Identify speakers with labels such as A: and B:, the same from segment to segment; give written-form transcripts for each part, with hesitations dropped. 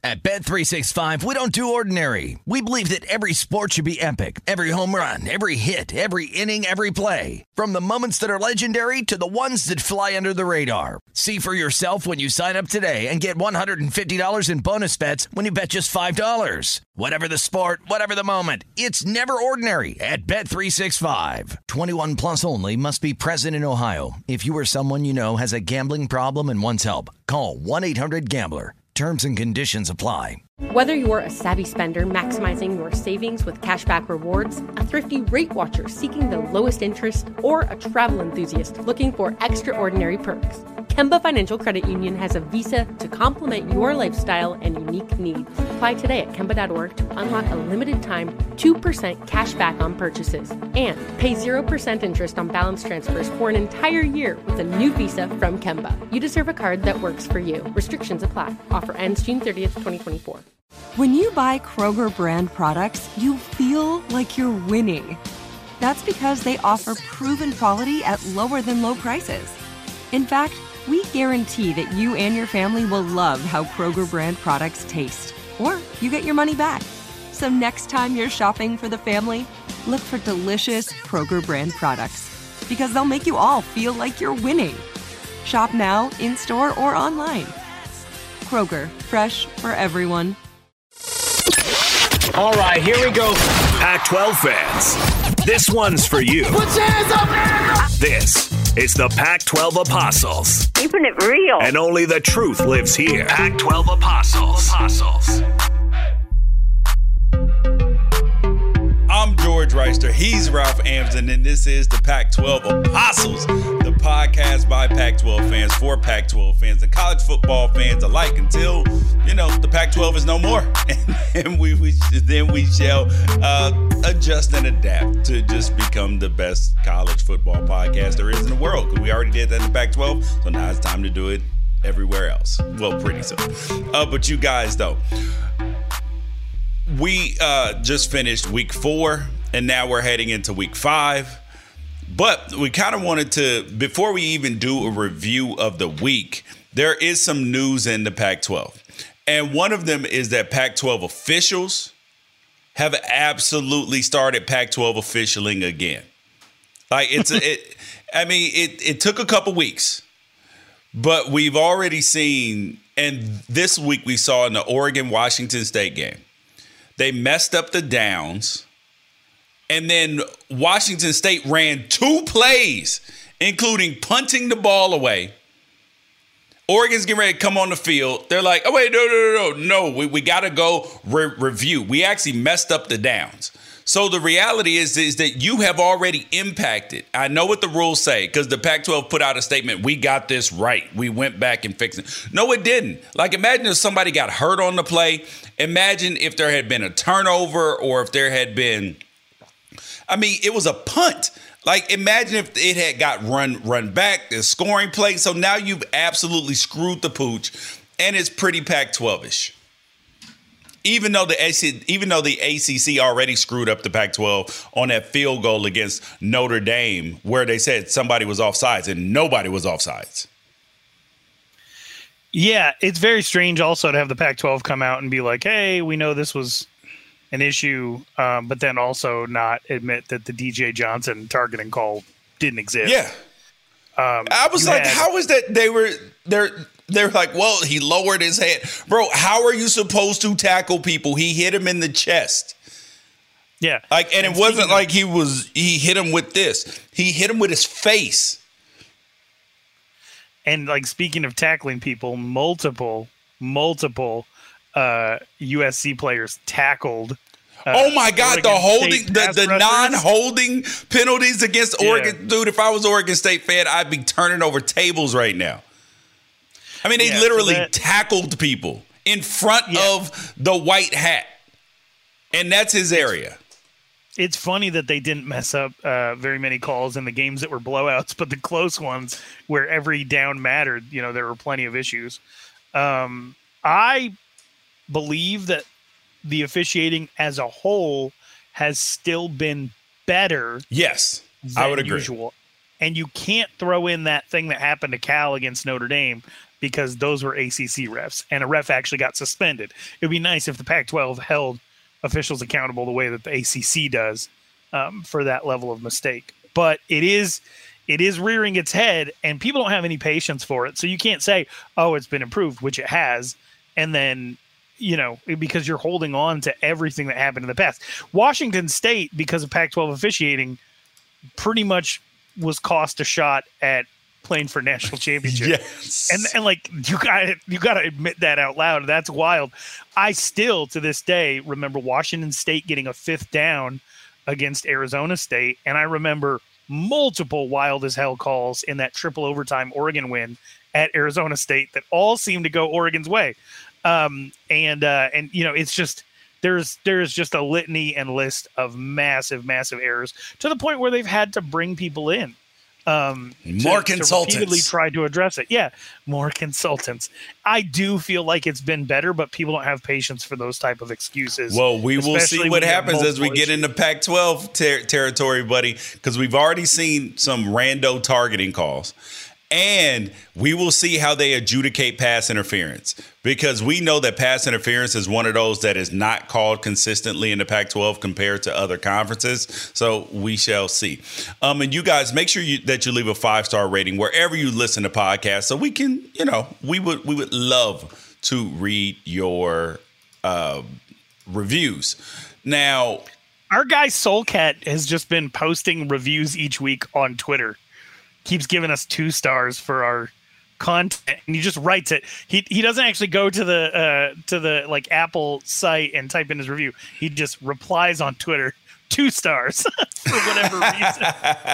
A: At Bet365, we don't do ordinary. We believe that every sport should be epic. Every home run, every hit, every inning, every play. From the moments that are legendary to the ones that fly under the radar. See for yourself when you sign up today and get $150 in bonus bets when you bet just $5. Whatever the sport, whatever the moment, it's never ordinary at Bet365. 21 plus only. Must be present in Ohio. If you or someone you know has a gambling problem and wants help, call 1-800-GAMBLER. Terms and conditions apply.
B: Whether you're a savvy spender maximizing your savings with cashback rewards, a thrifty rate watcher seeking the lowest interest, or a travel enthusiast looking for extraordinary perks, Kemba Financial Credit Union has a visa to complement your lifestyle and unique needs. Apply today at Kemba.org to unlock a limited time 2% cash back on purchases and pay 0% interest on balance transfers for an entire year with a new visa from Kemba. You deserve a card that works for you. Restrictions apply. Offer ends June 30th, 2024.
C: When you buy Kroger brand products, you feel like you're winning. That's because they offer proven quality at lower than low prices. In fact, we guarantee that you and your family will love how Kroger brand products taste, or you get your money back. So next time you're shopping for the family, look for delicious Kroger brand products, because they'll make you all feel like you're winning. Shop now, in-store, or online. Kroger, fresh for everyone.
D: All right, here we go. Pac-12 fans, this one's for you.
E: Put your hands up, man!
D: This is the Pac-12 Apostles.
F: Keeping it real.
D: And only the truth lives here. Pac-12 Apostles.
G: I'm George Reister. He's Ralph Amsden, and this is the Pac-12 Apostles, the podcast by Pac-12 fans for Pac-12 fans and college football fans alike until, the Pac-12 is no more. And then we shall adjust and adapt to just become the best college football podcast there is in the world. Because we already did that in the Pac-12, so now it's time to do it everywhere else. Well, pretty soon. But you guys, though, we just finished week 4, and now we're heading into week 5. But we kind of wanted to, before we even do a review of the week, there is some news in the Pac-12. And one of them is that Pac-12 officials have absolutely started Pac-12 officialing again. Like it took a couple weeks, but we've already seen, and this week we saw in the Oregon-Washington State game, they messed up the downs, and then Washington State ran 2 plays, including punting the ball away. Oregon's getting ready to come on the field. They're like, oh, wait, no, we got to go review. We actually messed up the downs. So the reality is that you have already impacted. I know what the rules say because the Pac-12 put out a statement, we got this right. We went back and fixed it. No, it didn't. Like, imagine if somebody got hurt on the play. Imagine if there had been a turnover or if there had been, it was a punt. Like, imagine if it had got run back, the scoring play. So now you've absolutely screwed the pooch, and it's pretty Pac-12-ish. Even though the ACC already screwed up the Pac-12 on that field goal against Notre Dame, where they said somebody was offsides, and nobody was offsides.
H: Yeah, it's very strange also to have the Pac-12 come out and be like, hey, we know this was an issue, but then also not admit that the DJ Johnson targeting call didn't exist.
G: Yeah. I was like, how is that? They're like, well, he lowered his head. Bro, how are you supposed to tackle people? He hit him in the chest.
H: Yeah.
G: And it wasn't like he hit him with this. He hit him with his face.
H: And speaking of tackling people, multiple USC players tackled.
G: Oh my God, the non-holding penalties against Oregon. Dude, if I was an Oregon State fan, I'd be turning over tables right now. They literally tackled people in front of the white hat. And that's his area.
H: It's funny that they didn't mess up very many calls in the games that were blowouts, but the close ones where every down mattered, there were plenty of issues. I believe that the officiating as a whole has still been better.
G: Yes, I would agree.
H: Usual. And you can't throw in that thing that happened to Cal against Notre Dame because those were ACC refs, and a ref actually got suspended. It would be nice if the Pac-12 held officials accountable the way that the ACC does for that level of mistake. But it is rearing its head, and people don't have any patience for it. So you can't say, oh, it's been improved, which it has, and then, because you're holding on to everything that happened in the past. Washington State, because of Pac-12 officiating, pretty much was cost a shot at playing for national championship.
G: Yes.
H: And like, you gotta admit that out loud. That's wild. I still, to this day, remember Washington State getting a 5th down against Arizona State. And I remember multiple wild as hell calls in that triple overtime Oregon win at Arizona State that all seemed to go Oregon's way. It's just, there's just a litany and list of massive errors to the point where they've had to bring people in.
G: More consultants.
H: To repeatedly try to address it. Yeah, more consultants. I do feel like it's been better, but people don't have patience for those type of excuses.
G: Well, we will see what happens as we get into Pac-12 territory, buddy, because we've already seen some rando targeting calls. And we will see how they adjudicate pass interference, because we know that pass interference is one of those that is not called consistently in the Pac-12 compared to other conferences. So we shall see. And you guys, make sure that you leave a 5-star rating wherever you listen to podcasts, so we can, we would love to read your reviews. Now,
H: our guy Soulcat has just been posting reviews each week on Twitter. Keeps giving us 2 stars for our content, and he just writes it. He doesn't actually go to the like Apple site and type in his review. He just replies on Twitter, 2 stars for whatever reason.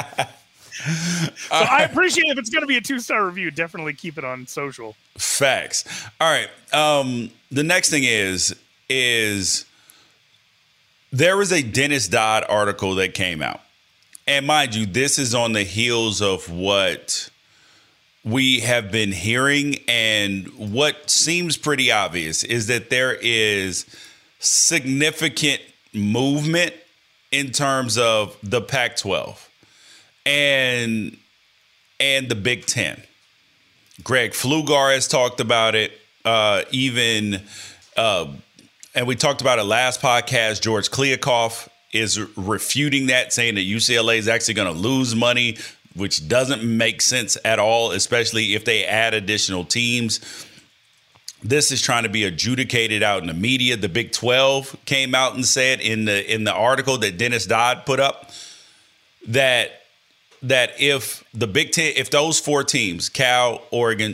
H: So I appreciate it. If it's going to be a 2-star review, definitely keep it on social.
G: Facts. All right. The next thing is there was a Dennis Dodd article that came out. And mind you, this is on the heels of what we have been hearing, and what seems pretty obvious is that there is significant movement in terms of the Pac-12 and the Big Ten. Greg Pflugar has talked about it, and we talked about it last podcast. George Kliavkoff is refuting that, saying that UCLA is actually going to lose money, which doesn't make sense at all, especially if they add additional teams. This is trying to be adjudicated out in the media. The Big 12 came out and said in the article that Dennis Dodd put up that if the Big Ten, if those 4 teams, Cal, Oregon,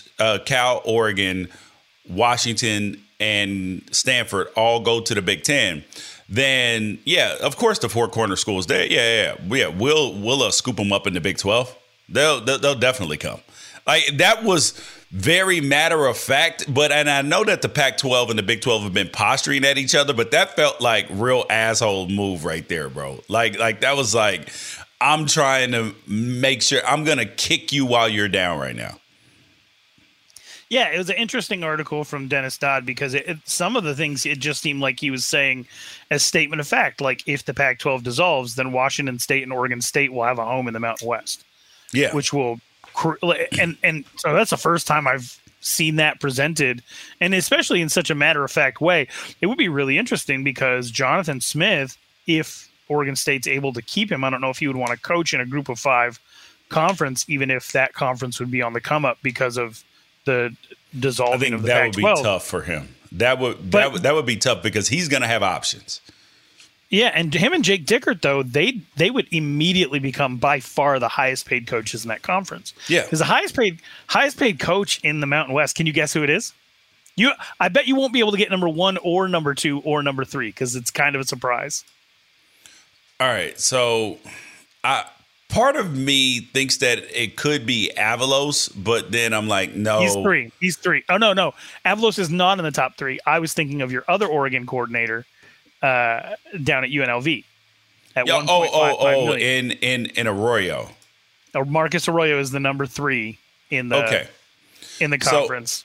G: Washington, and Stanford all go to the Big Ten, then of course the 4 corner schools there, we'll scoop them up in the Big 12. They'll definitely come. Like, that was very matter of fact, and I know that the Pac-12 and the Big 12 have been posturing at each other, but that felt like real asshole move right there, bro. Like that was like, I'm trying to make sure I'm gonna kick you while you're down right now.
H: Yeah, it was an interesting article from Dennis Dodd, because some of the things, it just seemed like he was saying as statement of fact, like if the Pac-12 dissolves, then Washington State and Oregon State will have a home in the Mountain West. Yeah, which will, and so that's the first time I've seen that presented, and especially in such a matter of fact way. It would be really interesting, because Jonathan Smith, if Oregon State's able to keep him, I don't know if he would want to coach in a Group of 5 conference, even if that conference would be on the come up because of the dissolving of the Pac-12.
G: That would be tough for him. That would be tough, because he's going to have options.
H: Yeah, and him and Jake Dickert, though, they would immediately become by far the highest paid coaches in that conference. Yeah, because the highest paid coach in the Mountain West. Can you guess who it is? I bet you won't be able to get number 1 or number 2 or number 3, because it's kind of a surprise.
G: All right, so part of me thinks that it could be Avalos, but then I'm like, no.
H: He's 3. Oh, no. Avalos is not in the top 3. I was thinking of your other Oregon coordinator down at UNLV at $1.55 million.
G: In Arroyo.
H: Marcus Arroyo is the number 3 in the conference.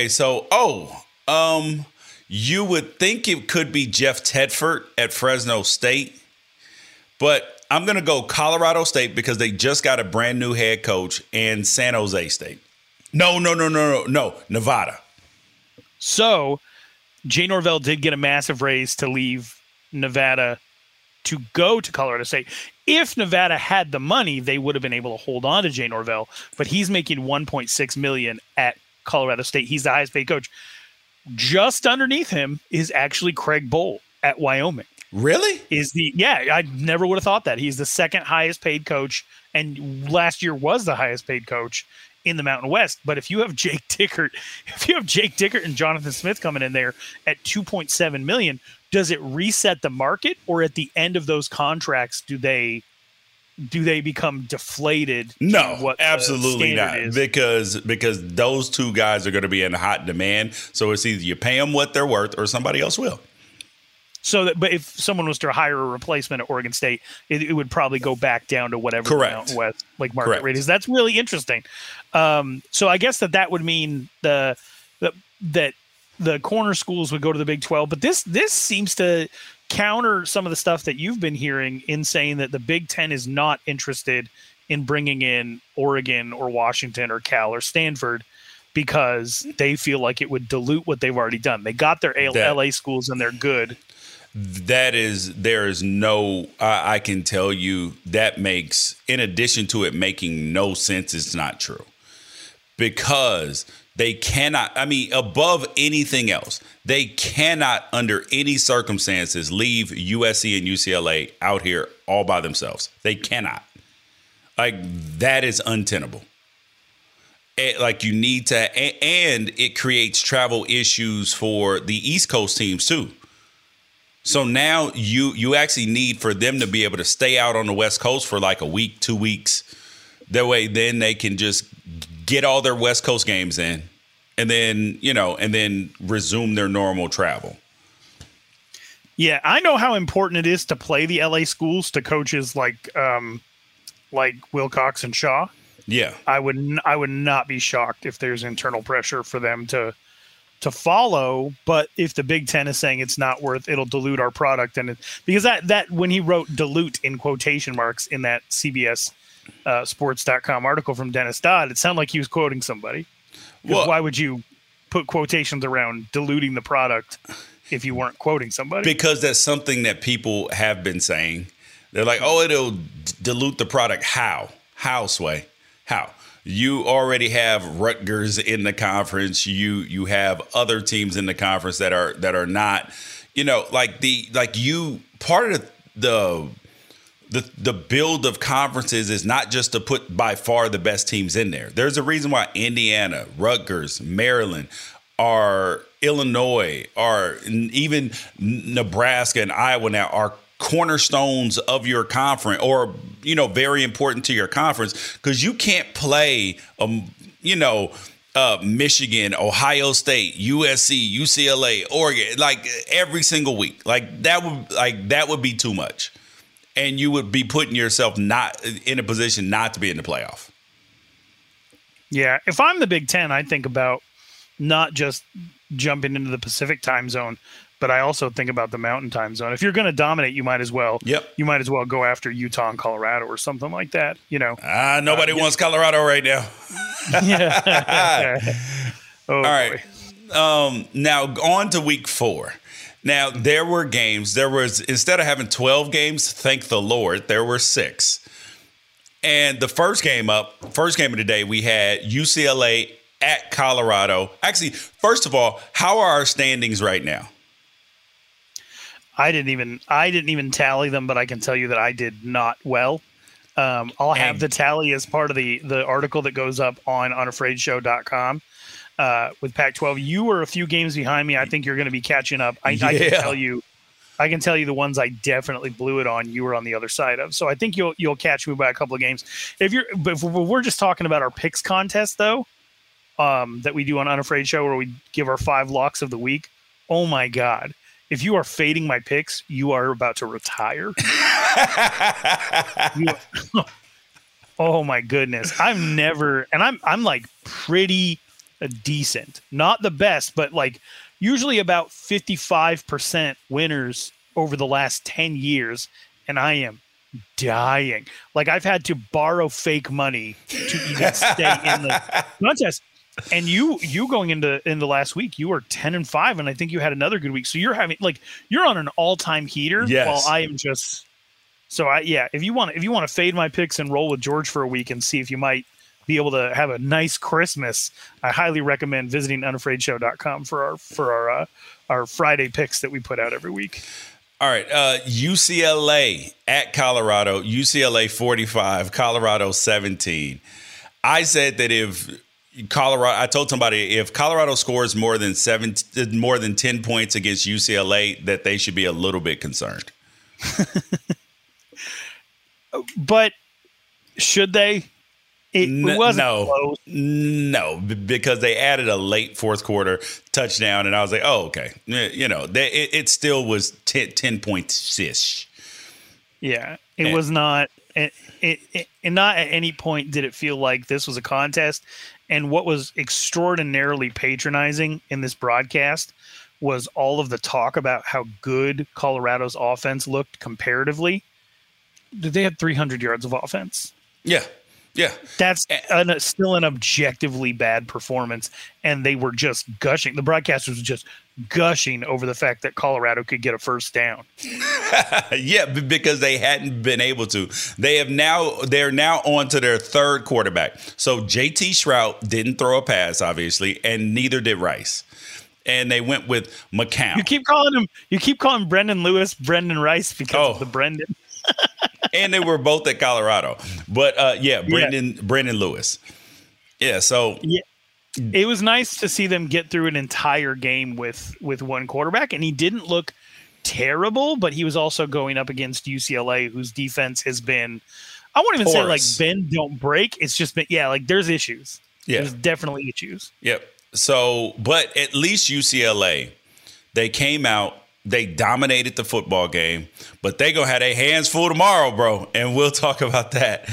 G: You would think it could be Jeff Tedford at Fresno State, but I'm going to go Colorado State, because they just got a brand new head coach, and San Jose State. No. Nevada.
H: So Jay Norvell did get a massive raise to leave Nevada to go to Colorado State. If Nevada had the money, they would have been able to hold on to Jay Norvell, but he's making $1.6 million at Colorado State. He's the highest paid coach. Just underneath him is actually Craig Bohl at Wyoming.
G: Really?
H: I never would have thought that. He's the second highest paid coach, and last year was the highest paid coach in the Mountain West. But if you have Jake Dickert and Jonathan Smith coming in there at $2.7 million, does it reset the market, or at the end of those contracts do they become deflated?
G: No, absolutely not. Because those two guys are going to be in hot demand. So it's either you pay them what they're worth or somebody else will.
H: So, but if someone was to hire a replacement at Oregon State, it would probably go back down to whatever the Mountain West market rate is. That's really interesting. So I guess that would mean that the corner schools would go to the Big 12. But this seems to counter some of the stuff that you've been hearing in saying that the Big 10 is not interested in bringing in Oregon or Washington or Cal or Stanford because they feel like it would dilute what they've already done. They got their LA schools and they're good.
G: I can tell you that makes, in addition to it making no sense, it's not true. Because they cannot, above anything else, they cannot under any circumstances leave USC and UCLA out here all by themselves. They cannot. That is untenable. You need to, and it creates travel issues for the East Coast teams too. So now you actually need for them to be able to stay out on the West Coast for like a week, 2 weeks. That way, then they can just get all their West Coast games in, and then resume their normal travel.
H: Yeah, I know how important it is to play the LA schools to coaches like Wilcox and Shaw.
G: Yeah,
H: I would not be shocked if there's internal pressure for them to follow. But if the Big Ten is saying it's not worth, it'll dilute our product, because that when he wrote dilute in quotation marks in that CBS sports.com article from Dennis Dodd, it sounded like he was quoting somebody. Well, why would you put quotations around diluting the product if you weren't quoting somebody?
G: Because that's something that people have been saying. They're like, oh, it'll dilute the product. How, Sway? How? You already have Rutgers in the conference. You have other teams in the conference that are not, part of the build of conferences is not just to put by far the best teams in there. There's a reason why Indiana, Rutgers, Maryland, Illinois, even Nebraska and Iowa now are cornerstones of your conference, or very important to your conference, because you can't play Michigan, Ohio State, USC, UCLA, Oregon every single week. That would be too much, and you would be putting yourself not in a position not to be in the playoff.
H: Yeah, if I'm the Big Ten, I think about not just jumping into the Pacific time zone, but I also think about the Mountain time zone. If you're going to dominate, you might as well. Yep. You might as well go after Utah and Colorado or something like that.
G: Nobody wants Colorado right now.
H: Yeah.
G: All right. Now on to week 4. Now there were games. There was, instead of having 12 games, thank the Lord, there were 6. And the first game of the day, we had UCLA at Colorado. Actually, first of all, how are our standings right now?
H: I didn't even tally them, but I can tell you that I did not well. I'll have the tally as part of the article that goes up on unafraidshow.com with Pac-12. You were a few games behind me. I think you're going to be catching up. I can tell you the ones I definitely blew it on, you were on the other side of. So I think you'll catch me by a couple of games. But if we're just talking about our picks contest though, that we do on Unafraid Show, where we give our 5 locks of the week. Oh my God. If you are fading my picks, you are about to retire. Oh my goodness. I'm like pretty decent. Not the best, but usually about 55% winners over the last 10 years. And I am dying. I've had to borrow fake money to even stay in the contest. And you going into last week, you were 10-5, and I think you had another good week. So you're on an all-time heater.
G: Yes.
H: While I am just if you want to fade my picks and roll with George for a week and see if you might be able to have a nice Christmas, I highly recommend visiting unafraidshow.com for our Friday picks that we put out every week.
G: All right, UCLA at Colorado, UCLA 45, Colorado 17. I said that I told somebody if Colorado scores more than 10 points against UCLA, that they should be a little bit concerned.
H: But should they? It wasn't close.
G: No, because they added a late fourth quarter touchdown, and I was like, oh, okay. It still was 10 points-ish.
H: Yeah, it was not. And not at any point did it feel like this was a contest. And what was extraordinarily patronizing in this broadcast was all of the talk about how good Colorado's offense looked comparatively. They had 300 yards of offense.
G: Yeah. Yeah.
H: That's still an objectively bad performance. And they were just gushing. The broadcasters were just gushing over the fact that Colorado could get a first down.
G: Yeah, because they hadn't been able to. They're now on to their third quarterback. So JT Shrout didn't throw a pass, obviously, and neither did Rice. And they went with McCown.
H: You keep calling Brendan Lewis Brendan Rice because of the Brendan.
G: And they were both at Colorado. But Brendan Lewis. Yeah, so
H: it was nice to see them get through an entire game with one quarterback, and he didn't look terrible, but he was also going up against UCLA, whose defense has been, I won't even say like bend don't break. It's just been there's issues. Yeah. There's definitely issues.
G: Yep. So, but at least UCLA, they came out, they dominated the football game, but they gonna have their hands full tomorrow, bro. And we'll talk about that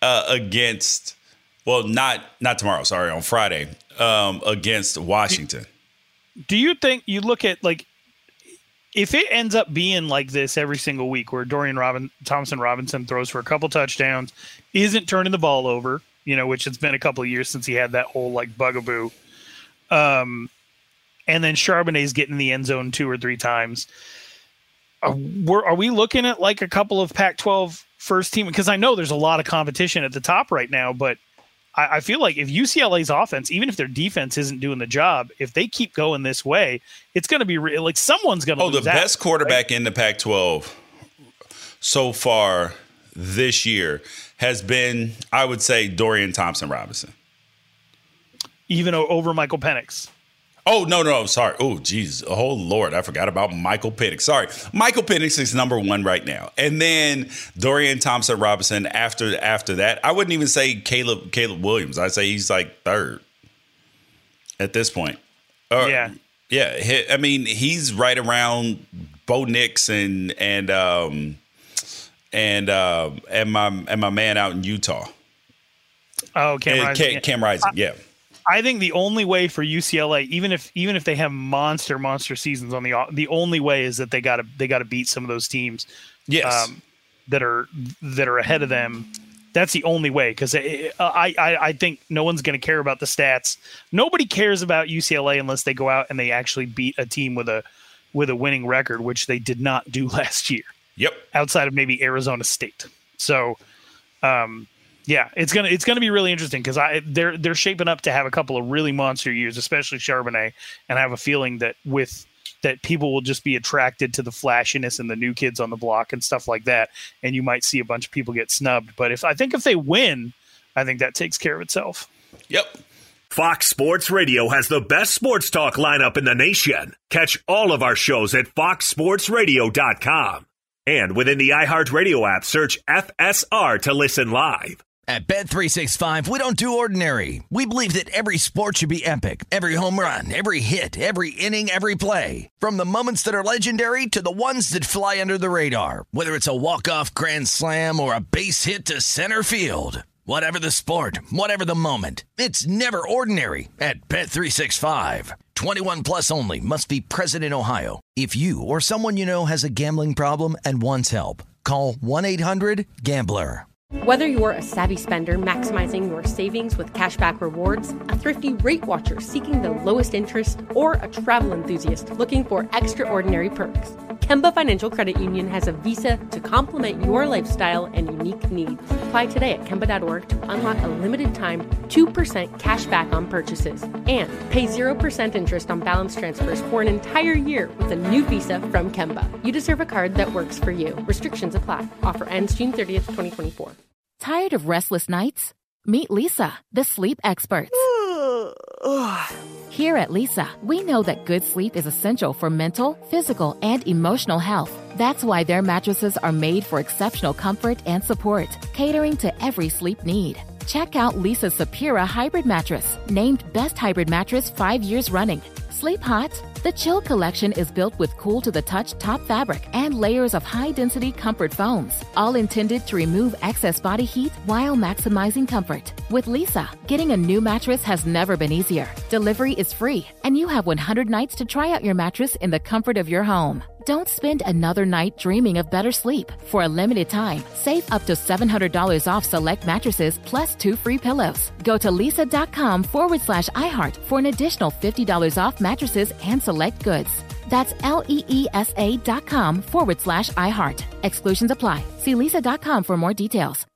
G: not tomorrow, sorry, on Friday, against Washington.
H: Do you think you look at if it ends up being like this every single week where Dorian Thompson Robinson throws for a couple touchdowns, isn't turning the ball over, which it's been a couple of years since he had that whole bugaboo. And then Charbonnet's getting in the end zone 2 or 3 times. Are we looking at a couple of Pac-12 first team? Because I know there's a lot of competition at the top right now, but I feel like if UCLA's offense, even if their defense isn't doing the job, if they keep going this way, it's going to be someone's going to lose.
G: The best quarterback in the Pac-12 so far this year has been, I would say, Dorian Thompson Robinson.
H: Even over Michael Penix.
G: Oh, no, sorry. Oh, geez. Oh, Lord, I forgot about Michael Penix. Sorry. Michael Penix is number 1 right now. And then Dorian Thompson Robinson after that. I wouldn't even say Caleb Williams. I'd say he's third at this point. Yeah. Yeah. I mean, he's right around Bo Nix and my man out in Utah.
H: Oh, Cam Rising.
G: Cam Rising, yeah.
H: I think the only way for UCLA, even if they have monster seasons on the only way is that they got to beat some of those teams,
G: yes,
H: that are ahead of them. That's the only way, because I think no one's going to care about the stats. Nobody cares about UCLA unless they go out and they actually beat a team with a winning record, which they did not do last year.
G: Yep,
H: outside of maybe Arizona State. So. Yeah, it's gonna be really interesting because they're shaping up to have a couple of really monster years, especially Charbonnet, and I have a feeling that that people will just be attracted to the flashiness and the new kids on the block and stuff like that, and you might see a bunch of people get snubbed. But if they win, I think that takes care of itself.
G: Yep.
D: Fox Sports Radio has the best sports talk lineup in the nation. Catch all of our shows at foxsportsradio.com. And within the iHeartRadio app, search FSR to listen live.
A: At Bet365, we don't do ordinary. We believe that every sport should be epic. Every home run, every hit, every inning, every play. From the moments that are legendary to the ones that fly under the radar. Whether it's a walk-off grand slam or a base hit to center field. Whatever the sport, whatever the moment. It's never ordinary at Bet365. 21 plus only. Must be present in Ohio. If you or someone you know has a gambling problem and wants help, call 1-800-GAMBLER.
B: Whether you're a savvy spender maximizing your savings with cashback rewards, a thrifty rate watcher seeking the lowest interest, or a travel enthusiast looking for extraordinary perks, Kemba Financial Credit Union has a visa to complement your lifestyle and unique needs. Apply today at Kemba.org to unlock a limited-time 2% cash back on purchases and pay 0% interest on balance transfers for an entire year with a new visa from Kemba. You deserve a card that works for you. Restrictions apply. Offer ends June 30th, 2024.
E: Tired of restless nights? Meet Leesa, the sleep experts. Here at Leesa, we know that good sleep is essential for mental, physical, and emotional health. That's why their mattresses are made for exceptional comfort and support, catering to every sleep need. Check out Leesa's Sapira Hybrid Mattress, named Best Hybrid Mattress 5 years running. Sleep hot? The Chill Collection is built with cool-to-the-touch top fabric and layers of high-density comfort foams, all intended to remove excess body heat while maximizing comfort. With Leesa, getting a new mattress has never been easier. Delivery is free, and you have 100 nights to try out your mattress in the comfort of your home. Don't spend another night dreaming of better sleep. For a limited time, save up to $700 off select mattresses plus 2 free pillows. Go to leesa.com/iHeart for an additional $50 off mattresses and select goods. That's LEESA.com/iHeart. Exclusions apply. See leesa.com for more details.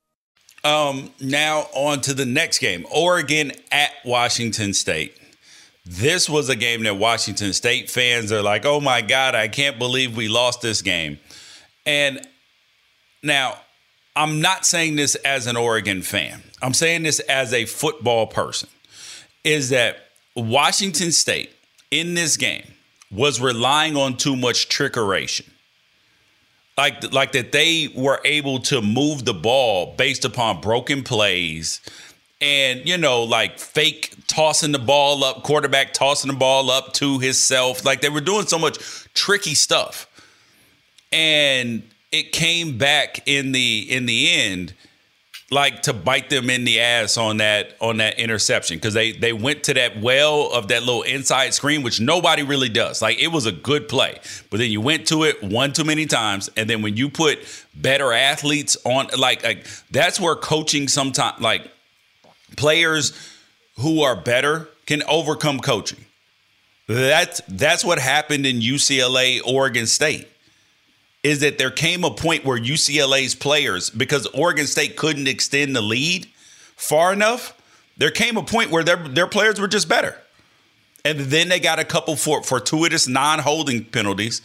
G: Now on to the next game. Oregon at Washington State. This was a game that Washington State fans are like, oh my God, I can't believe we lost this game. And now, I'm not saying this as an Oregon fan. I'm saying this as a football person, is that Washington State in this game was relying on too much trickeration. Like that they were able to move the ball based upon broken plays and, like fake tossing the ball up, quarterback tossing the ball up to himself. Like they were doing so much tricky stuff. And it came back in the end, like to bite them in the ass on that interception. Because they went to that well of that little inside screen, which nobody really does. Like it was a good play. But then you went to it one too many times. And then when you put better athletes on, like that's where coaching sometimes, like players who are better can overcome coaching. That's what happened in UCLA, Oregon State, is that there came a point where UCLA's players, because Oregon State couldn't extend the lead far enough, there came a point where their players were just better. And then they got a couple fortuitous non-holding penalties.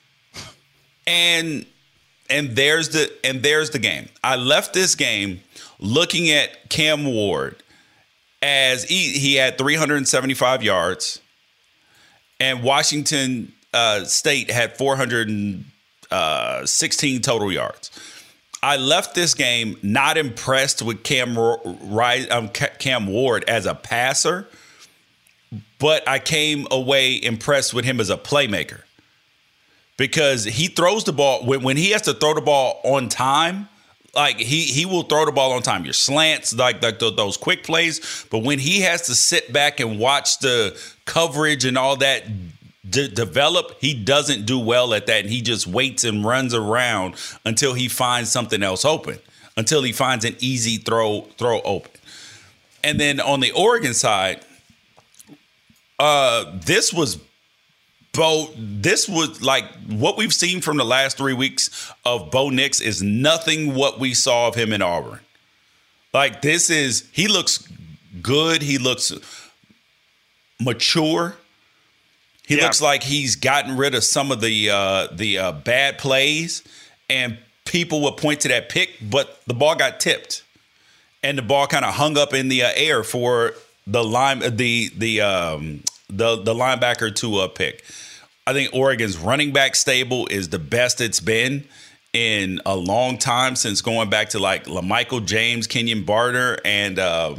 G: And there's the game. I left this game looking at Cam Ward as he had 375 yards, and Washington State had 416 total yards. I left this game not impressed with Cam Ward as a passer, but I came away impressed with him as a playmaker, because he throws the ball when he has to throw the ball on time. Like he will throw the ball on time. Your slants, like those quick plays. But when he has to sit back and watch the coverage and all that develop, he doesn't do well at that. And he just waits and runs around until he finds something else open, until he finds an easy throw open. And then on the Oregon side, this was like what we've seen from the last 3 weeks of Bo Nix is nothing what we saw of him in Auburn. Like he looks good. He looks mature. He looks like he's gotten rid of some of the bad plays, and people would point to that pick, but the ball got tipped and the ball kind of hung up in the air for the linebacker to pick. I think Oregon's running back stable is the best it's been in a long time, since going back to like LaMichael James, Kenyon Barner, and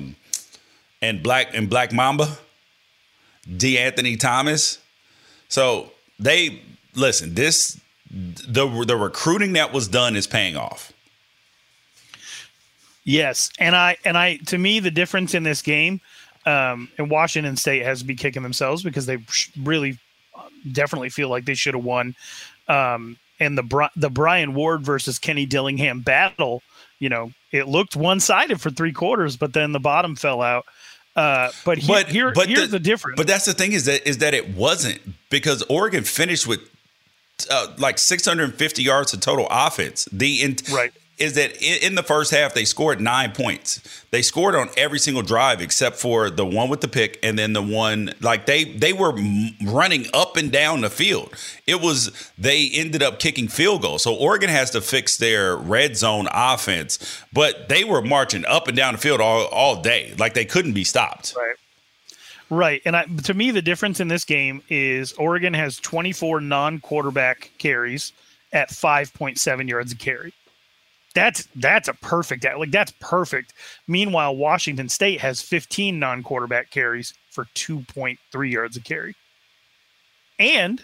G: Black Mamba, DeAnthony Thomas. So the recruiting that was done is paying off.
H: Yes, and I to me the difference in this game, and Washington State has to be kicking themselves because they really definitely feel like they should have won. And the Brian Ward versus Kenny Dillingham battle, it looked one-sided for 3 quarters, but then the bottom fell out. Here's the difference.
G: But that's the thing is that it wasn't, because Oregon finished with like 650 yards of total offense.
H: Right.
G: Is that in the first half they scored 9 points. They scored on every single drive except for the one with the pick, and then the one like they were running up and down the field. They ended up kicking field goals. So Oregon has to fix their red zone offense, but they were marching up and down the field all day. Like they couldn't be stopped.
H: Right. And to me, the difference in this game is Oregon has 24 non-quarterback carries at 5.7 yards a carry. That's a perfect, that's perfect. Meanwhile, Washington State has 15 non-quarterback carries for 2.3 yards a carry. And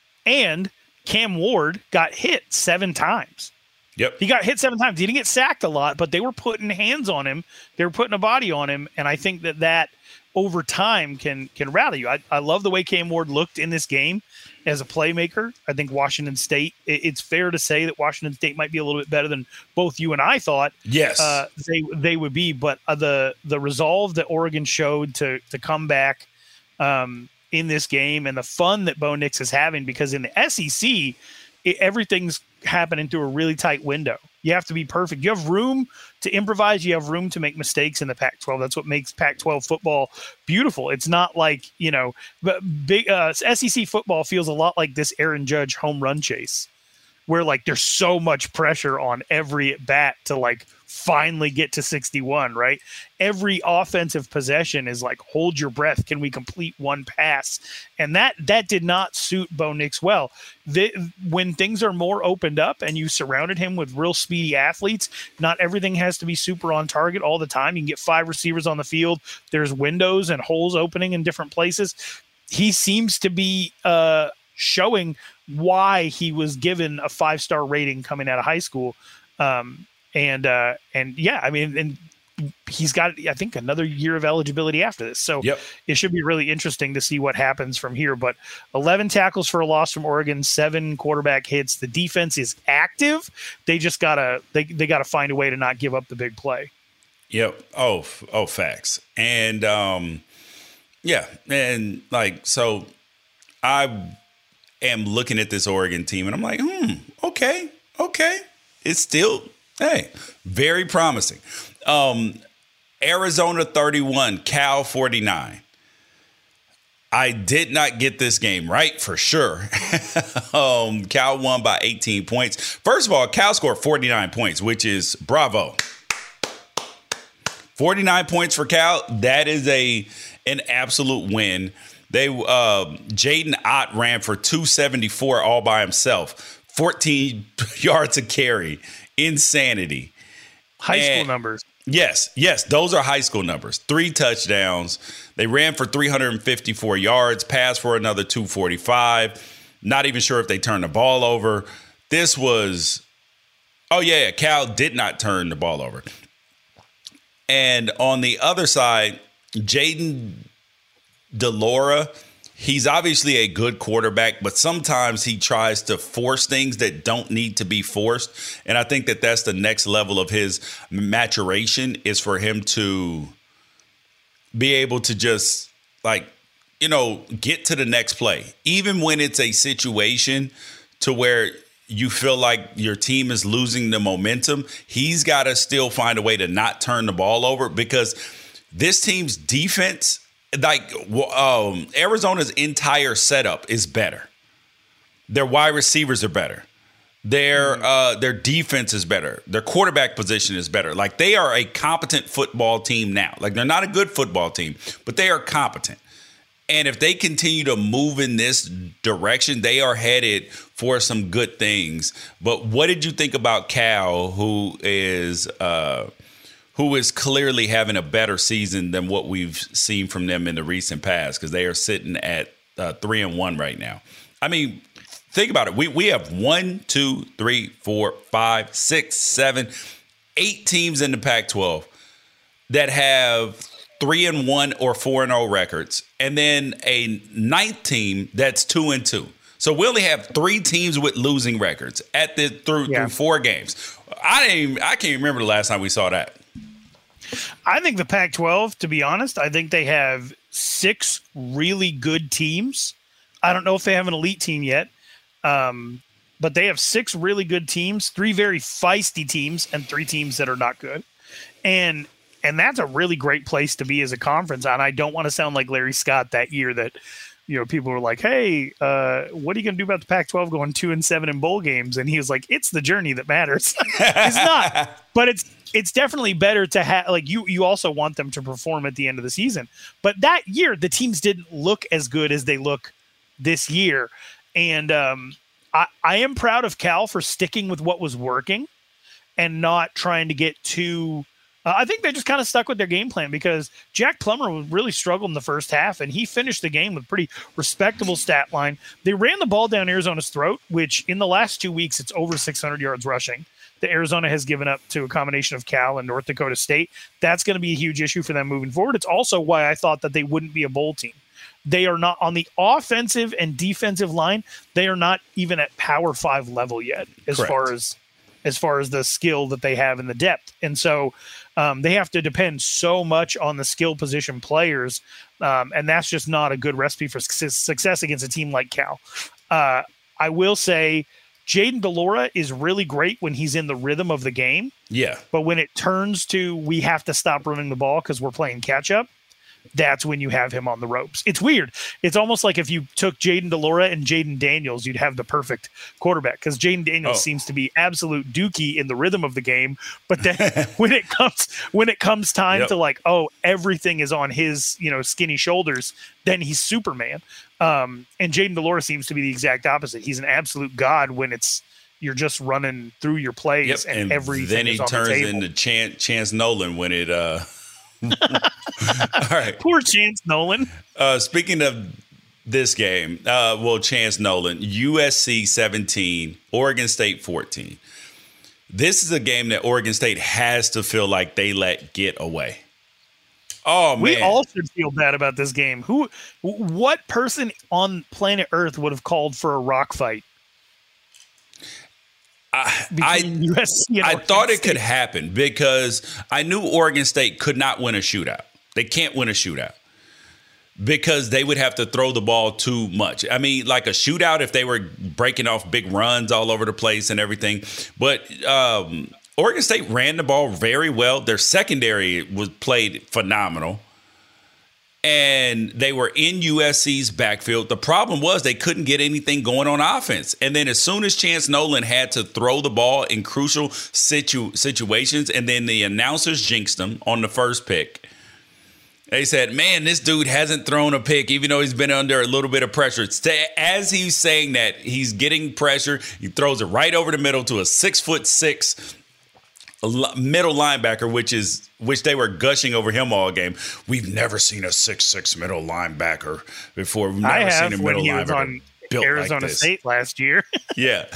H: Cam Ward got hit 7 times.
G: Yep.
H: He got hit 7 times. He didn't get sacked a lot, but they were putting hands on him. They were putting a body on him. And I think that over time can rally you. I love the way Cam Ward looked in this game as a playmaker. I think Washington State, it's fair to say that Washington State might be a little bit better than both you and I thought.
G: Yes.
H: They would be, but the resolve that Oregon showed to come back in this game, and the fun that Bo Nix is having, because in the SEC, everything's happening through a really tight window. You have to be perfect. You have room to improvise. You have room to make mistakes in the Pac-12. That's what makes Pac-12 football beautiful. It's not like, but big SEC football feels a lot like this Aaron Judge home run chase, where like there's so much pressure on every at bat to like finally get to 61, right? Every offensive possession is like, hold your breath. Can we complete one pass? And that did not suit Bo Nix well. When things are more opened up and you surrounded him with real speedy athletes, not everything has to be super on target all the time. You can get 5 receivers on the field. There's windows and holes opening in different places. He seems to be showing why he was given a 5-star rating coming out of high school. And he's got, I think, another year of eligibility after this. So It should be really interesting to see what happens from here. But 11 tackles for a loss from Oregon, 7 quarterback hits. The defense is active. They just gotta find a way to not give up the big play.
G: Yep. Oh, facts. And and like, so I am looking at this Oregon team and I'm like, okay. It's still, very promising. Arizona 31, Cal 49. I did not get this game right for sure. Cal won by 18 points. First of all, Cal scored 49 points, which is bravo. 49 points for Cal. That is an absolute win. Jaden Ott ran for 274 all by himself. 14 yards a carry. Insanity.
H: High school numbers.
G: Yes. Those are high school numbers. 3 touchdowns. They ran for 354 yards, passed for another 245. Not even sure if they turned the ball over. This was, Cal did not turn the ball over. And on the other side, Jaden DeLora, he's obviously a good quarterback, but sometimes he tries to force things that don't need to be forced. And I think that that's the next level of his maturation, is for him to be able to just get to the next play. Even when it's a situation to where you feel like your team is losing the momentum, he's got to still find a way to not turn the ball over, because this team's defense, Arizona's entire setup is better. Their wide receivers are better. Their defense is better. Their quarterback position is better. Like, they are a competent football team now. Like, they're not a good football team, but they are competent. And if they continue to move in this direction, they are headed for some good things. But what did you think about Cal, who is clearly having a better season than what we've seen from them in the recent past, because they are sitting at 3-1 right now? I mean, think about it. We have 1, 2, 3, 4, 5, 6, 7, 8 teams in the Pac-12 that have 3-1 or 4-0 records, and then a 9th team that's 2-2. So we only have 3 teams with losing records through 4 games. I can't remember the last time we saw that.
H: I think the Pac-12, to be honest, I think they have 6 really good teams. I don't know if they have an elite team yet, but they have 6 really good teams, 3 very feisty teams, and 3 teams that are not good. And that's a really great place to be as a conference. And I don't want to sound like Larry Scott that year that, people were like, hey, what are you going to do about the Pac-12 going 2-7 in bowl games? And he was like, it's the journey that matters. It's not, but it's definitely better to have, like, you also want them to perform at the end of the season. But that year, the teams didn't look as good as they look this year. And I am proud of Cal for sticking with what was working and not trying to get too I think they just kind of stuck with their game plan because Jack Plummer really struggled in the first half, and he finished the game with pretty respectable stat line. They ran the ball down Arizona's throat, which in the last 2 weeks, it's over 600 yards rushing that Arizona has given up to a combination of Cal and North Dakota State. That's going to be a huge issue for them moving forward. It's also why I thought that they wouldn't be a bowl team. They are not on the offensive and defensive line. They are not even at Power 5 level yet as far as the skill that they have in the depth. And so they have to depend so much on the skill position players, and that's just not a good recipe for success against a team like Cal. I will say Jayden de Laura is really great when he's in the rhythm of the game.
G: Yeah.
H: But when it turns to we have to stop running the ball because we're playing catch-up, that's when you have him on the ropes. It's weird. It's almost like if you took Jayden de Laura and Jaden Daniels, you'd have the perfect quarterback because Jaden Daniels seems to be absolute dookie in the rhythm of the game. But then when it comes time to everything is on his, skinny shoulders, then he's Superman. And Jayden de Laura seems to be the exact opposite. He's an absolute god when you're just running through your plays and everything is on the table. Then he turns
G: into Chance Nolan when it all right.
H: Poor Chance Nolan.
G: Speaking of this game, Chance Nolan, USC 17, Oregon State 14. This is a game that Oregon State has to feel like they let get away. Oh, man.
H: We all should feel bad about this game. What person on planet Earth would have called for a rock fight?
G: I thought it could happen because I knew Oregon State could not win a shootout. They can't win a shootout because they would have to throw the ball too much. I mean, like a shootout if they were breaking off big runs all over the place and everything. But Oregon State ran the ball very well. Their secondary was played phenomenal. And they were in USC's backfield. The problem was they couldn't get anything going on offense. And then as soon as Chance Nolan had to throw the ball in crucial situations, and then the announcers jinxed him on the first pick, they said, man, this dude hasn't thrown a pick, even though he's been under a little bit of pressure. As he's saying that, he's getting pressure. He throws it right over the middle to a 6'6" middle linebacker, which they were gushing over him all game. We've never seen a 6'6" middle linebacker before. We've never seen a middle linebacker
H: on
G: built
H: Arizona
G: like this.
H: State last year.
G: Yeah.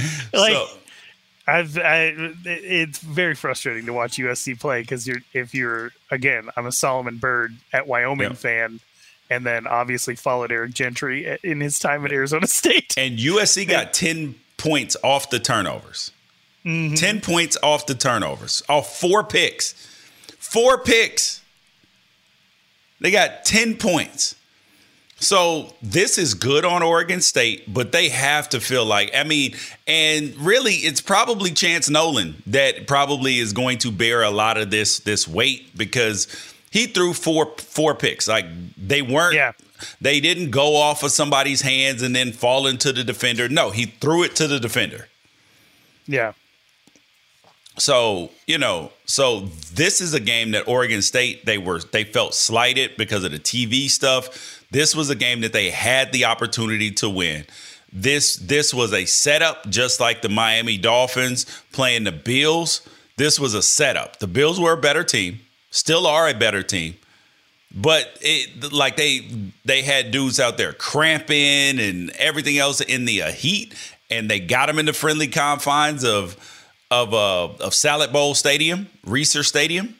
H: It's very frustrating to watch USC play because I'm a Solomon Byrd at Wyoming fan, and then obviously followed Eric Gentry in his time at Arizona State.
G: And USC got 10 points off the turnovers. Mm-hmm. 10 points off the turnovers. Off 4 picks. 4 picks. They got 10 points. So this is good on Oregon State, but they have to feel like, and really it's probably Chance Nolan that probably is going to bear a lot of this weight because he threw four picks. Like they didn't go off of somebody's hands and then fall into the defender. No, he threw it to the defender.
H: Yeah.
G: So, this is a game that Oregon State, they felt slighted because of the TV stuff. This was a game that they had the opportunity to win. This was a setup, just like the Miami Dolphins playing the Bills. This was a setup. The Bills were a better team, still are a better team. But they had dudes out there cramping and everything else in the heat, and they got them in the friendly confines of Salad Bowl Stadium, Reser Stadium,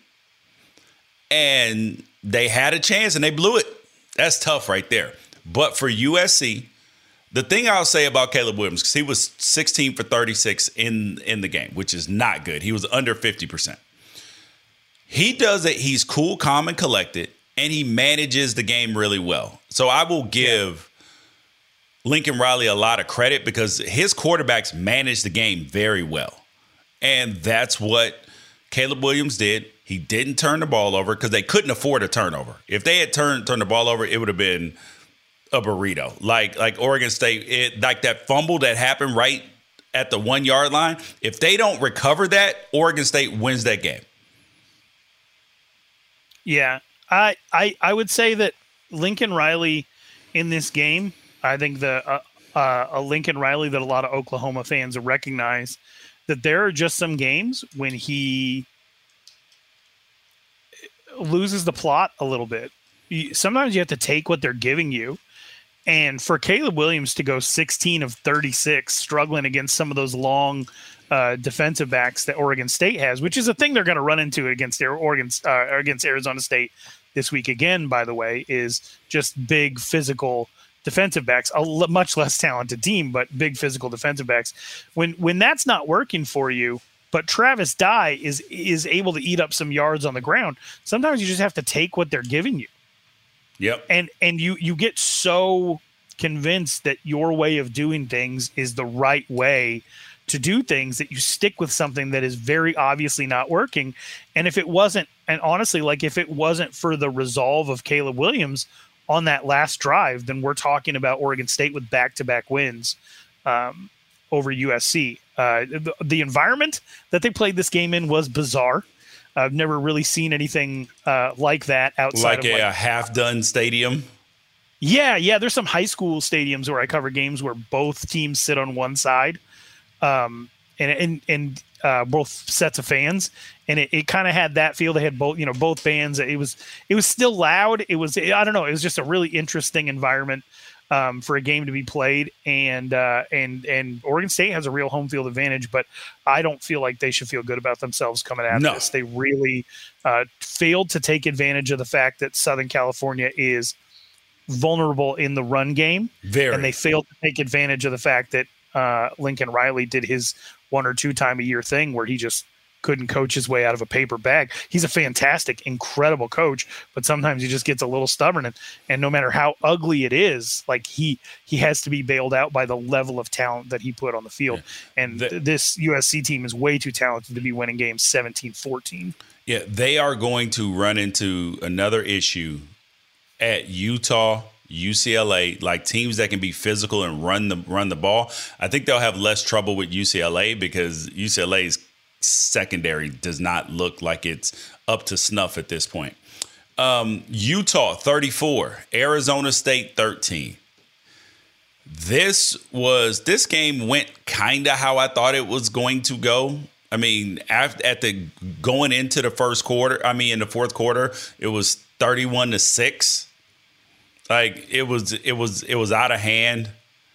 G: and they had a chance and they blew it. That's tough right there. But for USC, The thing I'll say about Caleb Williams, because he was 16 for 36 in the game, which is not good. He was under 50%. He does it. He's cool, calm, and collected, and he manages the game really well. So I will give Lincoln Riley a lot of credit because his quarterbacks manage the game very well. And that's what Caleb Williams did. He didn't turn the ball over because they couldn't afford a turnover. If they had turned the ball over, it would have been a burrito. Like Oregon State, like that fumble that happened right at the 1 yard line. If they don't recover that, Oregon State wins that game.
H: Yeah, I would say that Lincoln Riley in this game, I think a Lincoln Riley that a lot of Oklahoma fans recognize, that there are just some games when he loses the plot a little bit. Sometimes you have to take what they're giving you. And for Caleb Williams to go 16 of 36, struggling against some of those long defensive backs that Oregon State has, which is a thing they're going to run into against Arizona State this week again, by the way, is just big physical defensive backs, a much less talented team, but big physical defensive backs. When that's not working for you, but Travis Dye is able to eat up some yards on the ground, sometimes you just have to take what they're giving you.
G: Yep.
H: And you get so convinced that your way of doing things is the right way to do things that you stick with something that is very obviously not working. And if it wasn't, and honestly, like if it wasn't for the resolve of Caleb Williams on that last drive, then we're talking about Oregon State with back-to-back wins over USC. The environment that they played this game in was bizarre. I've never really seen anything like that outside of
G: a half-done stadium.
H: Yeah. There's some high school stadiums where I cover games where both teams sit on one side, and both sets of fans, and it kind of had that feel. They had both bands. It was still loud. It was just a really interesting environment for a game to be played, and Oregon State has a real home field advantage, but I don't feel like they should feel good about themselves coming out of this. They really failed to take advantage of the fact that Southern California is vulnerable in the run game, and they failed to take advantage of the fact that Lincoln Riley did his 1 or 2 time a year thing where he just couldn't coach his way out of a paper bag. He's a fantastic, incredible coach, but sometimes he just gets a little stubborn, and no matter how ugly it is, like he has to be bailed out by the level of talent that he put on the field. Yeah. And this USC team is way too talented to be winning games 17-14.
G: Yeah, they are going to run into another issue at Utah, UCLA, like teams that can be physical and run the ball. I think they'll have less trouble with UCLA because UCLA's secondary does not look like it's up to snuff at this point. Utah 34, Arizona State 13. This game went kind of how I thought it was going to go. I mean, going into the fourth quarter, it was 31-6. Like it was out of hand,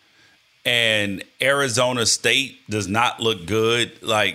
G: and Arizona State does not look good. Like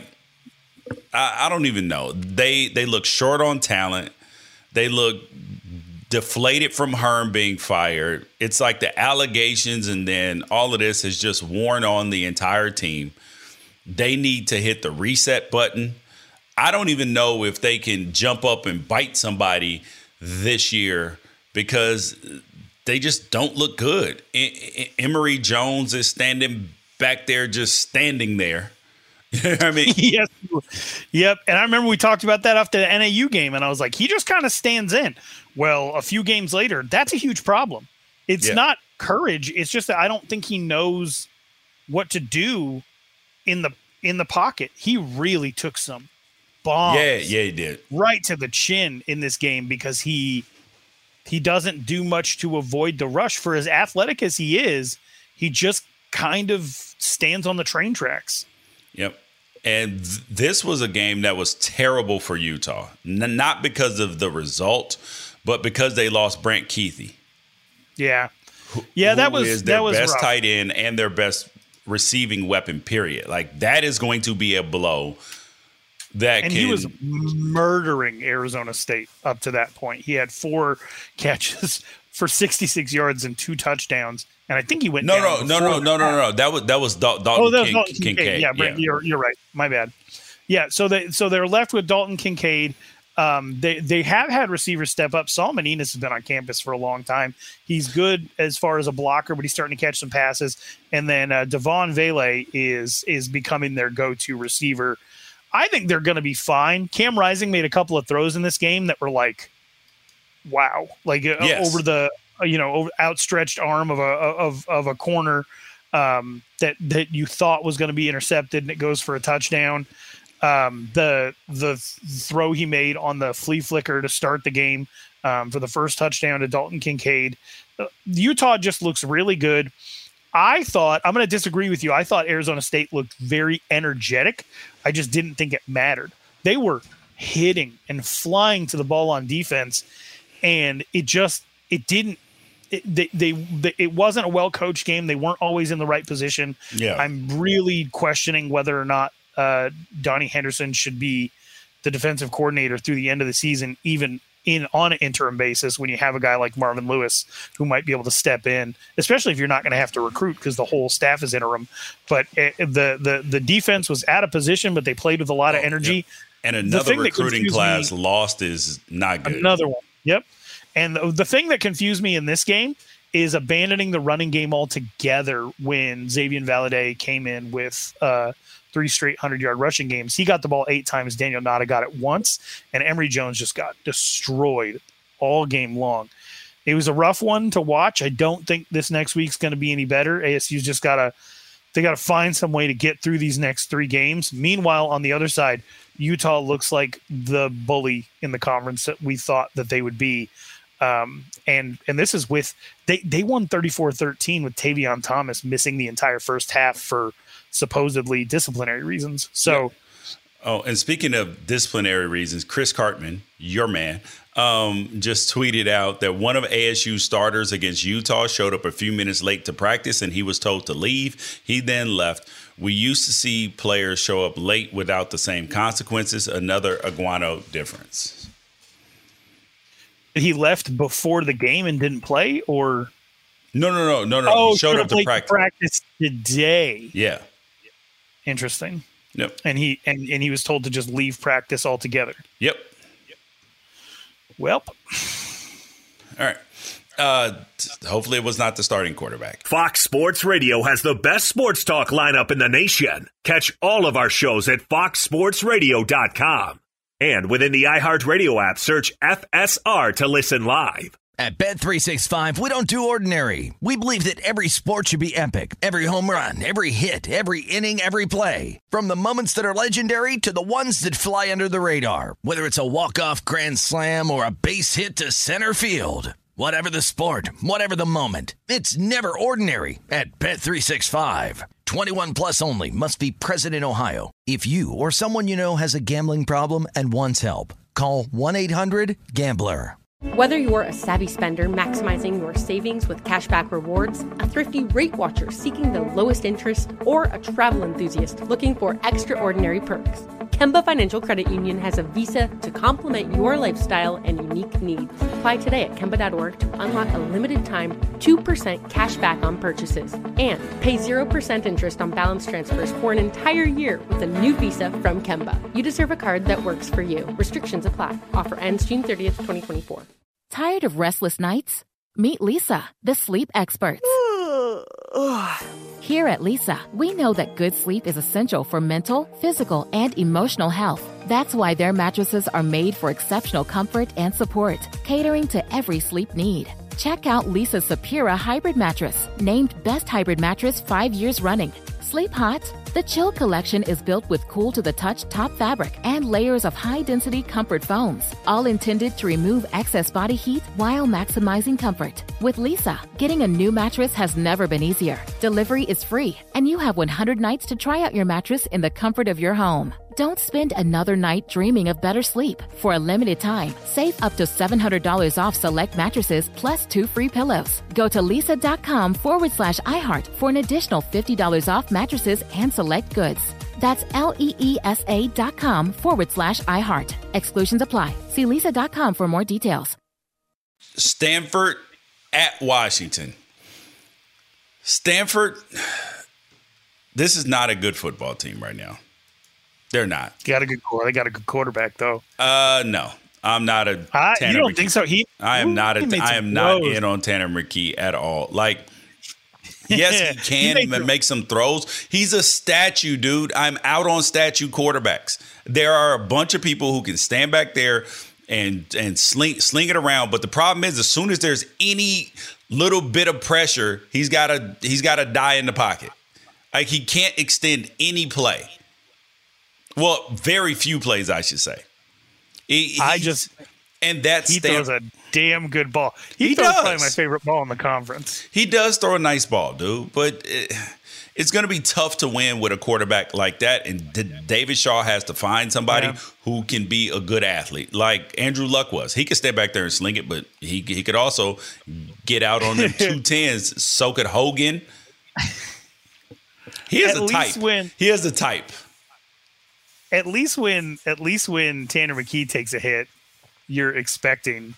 G: I don't even know. They look short on talent. They look deflated from Herm being fired. It's like the allegations and then all of this has just worn on the entire team. They need to hit the reset button. I don't even know if they can jump up and bite somebody this year because they just don't look good. Emory Jones is standing back there, just standing there. You know what I mean?
H: Yes. Yep. And I remember we talked about that after the NAU game, and I was like, he just kind of stands in. Well, a few games later, that's a huge problem. It's not courage. It's just that I don't think he knows what to do in the pocket. He really took some bombs.
G: Yeah, he did.
H: Right to the chin in this game because he doesn't do much to avoid the rush. For as athletic as he is, he just kind of stands on the train tracks.
G: Yep. And this was a game that was terrible for Utah, not because of the result, but because they lost Brant Kuithe.
H: Yeah. That was
G: their best
H: rough.
G: tight end and their best receiving weapon, period. Like that is going to be a blow
H: He was murdering Arizona State up to that point. He had 4 catches for 66 yards and 2 touchdowns. And I think he went
G: No. That was Dalton Kincaid.
H: Yeah, Brent, you're right. My bad. Yeah, so they're left with Dalton Kincaid. They have had receivers step up. Solomon Enos has been on campus for a long time. He's good as far as a blocker, but he's starting to catch some passes. And then Devon Vele is becoming their go-to receiver. I think they're going to be fine. Cam Rising made a couple of throws in this game that were like, wow, like over the over outstretched arm of a corner that you thought was going to be intercepted, and it goes for a touchdown. The throw he made on the flea flicker to start the game for the first touchdown to Dalton Kincaid. Utah just looks really good. I'm going to disagree with you. I thought Arizona State looked very energetic. I just didn't think it mattered. They were hitting and flying to the ball on defense, and it wasn't a well-coached game. They weren't always in the right position.
G: Yeah.
H: I'm really questioning whether or not Donnie Henderson should be the defensive coordinator through the end of the season, even on an interim basis, when you have a guy like Marvin Lewis who might be able to step in, especially if you're not going to have to recruit because the whole staff is interim. But the defense was out of position, but they played with a lot of energy.
G: Yep. And another recruiting class lost is not good.
H: Another one. Yep. And the thing that confused me in this game is abandoning the running game altogether when Xavier Valladay came in with 3 straight 100-yard rushing games. He got the ball 8 times. Daniel Nada got it once, and Emory Jones just got destroyed all game long. It was a rough one to watch. I don't think this next week's going to be any better. ASU's just got to find some way to get through these next 3 games. Meanwhile, on the other side, Utah looks like the bully in the conference that we thought that they would be. And this is with they won 34-13 with Tavion Thomas missing the entire first half for supposedly disciplinary reasons. So,
G: and speaking of disciplinary reasons, Chris Cartman, your man, just tweeted out that one of ASU's starters against Utah showed up a few minutes late to practice, and he was told to leave. He then left. We used to see players show up late without the same consequences. Another Aguano difference.
H: He left before the game and didn't play, or
G: no.
H: Oh,
G: he showed up to
H: practice today.
G: Yeah.
H: Interesting.
G: Yep.
H: And he was told to just leave practice altogether.
G: Yep.
H: Well.
G: All right. Hopefully it was not the starting quarterback.
D: Fox Sports Radio has the best sports talk lineup in the nation. Catch all of our shows at foxsportsradio.com. And within the iHeartRadio app, search FSR to listen live.
A: At Bet365, we don't do ordinary. We believe that every sport should be epic. Every home run, every hit, every inning, every play. From the moments that are legendary to the ones that fly under the radar. Whether it's a walk-off grand slam or a base hit to center field. Whatever the sport, whatever the moment. It's never ordinary at Bet365. 21 plus only. Must be present in Ohio. If you or someone you know has a gambling problem and wants help, call 1-800-GAMBLER.
B: Whether you're a savvy spender maximizing your savings with cashback rewards, a thrifty rate watcher seeking the lowest interest, or a travel enthusiast looking for extraordinary perks, Kemba Financial Credit Union has a visa to complement your lifestyle and unique needs. Apply today at Kemba.org to unlock a limited time 2% cash back on purchases and pay 0% interest on balance transfers for an entire year with a new visa from Kemba. You deserve a card that works for you. Restrictions apply. Offer ends June 30th, 2024.
E: Tired of restless nights? Meet Leesa, the sleep experts. Here at Leesa, we know that good sleep is essential for mental, physical, and emotional health. That's why their mattresses are made for exceptional comfort and support, catering to every sleep need. Check out Leesa's Sapira Hybrid Mattress, named Best Hybrid Mattress 5 years running. Sleep hot? The Chill Collection is built with cool-to-the-touch top fabric and layers of high-density comfort foams, all intended to remove excess body heat while maximizing comfort. With Leesa, getting a new mattress has never been easier. Delivery is free, and you have 100 nights to try out your mattress in the comfort of your home. Don't spend another night dreaming of better sleep. For a limited time, save up to $700 off select mattresses plus 2 free pillows. Go to Leesa.com/iHeart for an additional $50 off mattresses and select goods. That's leesa.com/iHeart. Exclusions apply. See leesa.com for more details.
G: Stanford at Washington. Stanford, this is not a good football team right now. They're not.
H: They got a good quarterback, though.
G: No. I'm not a Tanner
H: You don't
G: McKee.
H: think so?
G: I am not in on Tanner McKee at all. Like, yes, he can make some throws. He's a statue, dude. I'm out on statue quarterbacks. There are a bunch of people who can stand back there and sling it around. But the problem is, as soon as there's any little bit of pressure, he's got to die in the pocket. Like, he can't extend any play. Well, very few plays, I should say. He throws a
H: damn good ball. He throws probably my favorite ball in the conference.
G: He does throw a nice ball, dude. But it's going to be tough to win with a quarterback like that. And David Shaw has to find somebody who can be a good athlete, like Andrew Luck was. He could step back there and sling it, but he could also get out on them 210s. So could Hogan. He has a type. He has a type.
H: At least when Tanner McKee takes a hit, you're expecting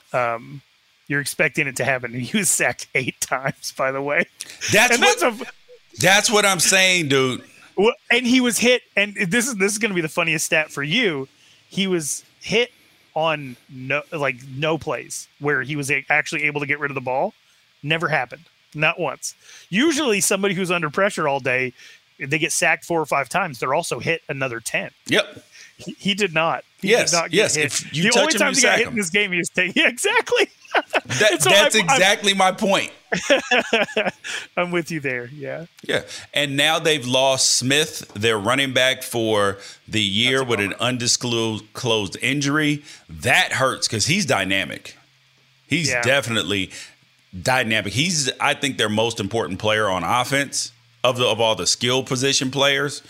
H: it to happen. He was sacked 8 times, by the way.
G: That's what I'm saying, dude.
H: Well, and he was hit, and this is going to be the funniest stat for you. He was hit on no plays where he was actually able to get rid of the ball. Never happened, not once. Usually, somebody who's under pressure all day, they get sacked 4 or 5 times. They're also hit another 10.
G: Yep.
H: He did not. He
G: did
H: not get hit.
G: If you
H: the
G: touch
H: only
G: him,
H: time
G: you
H: he got
G: sack
H: hit
G: him.
H: in this game, he was taking. Yeah, exactly.
G: That's exactly my point.
H: I'm with you there. Yeah.
G: Yeah. And now they've lost Smith, their running back, for the year with an undisclosed injury. That hurts because he's dynamic. He's definitely dynamic. He's, I think, their most important player on offense of all the skill position players.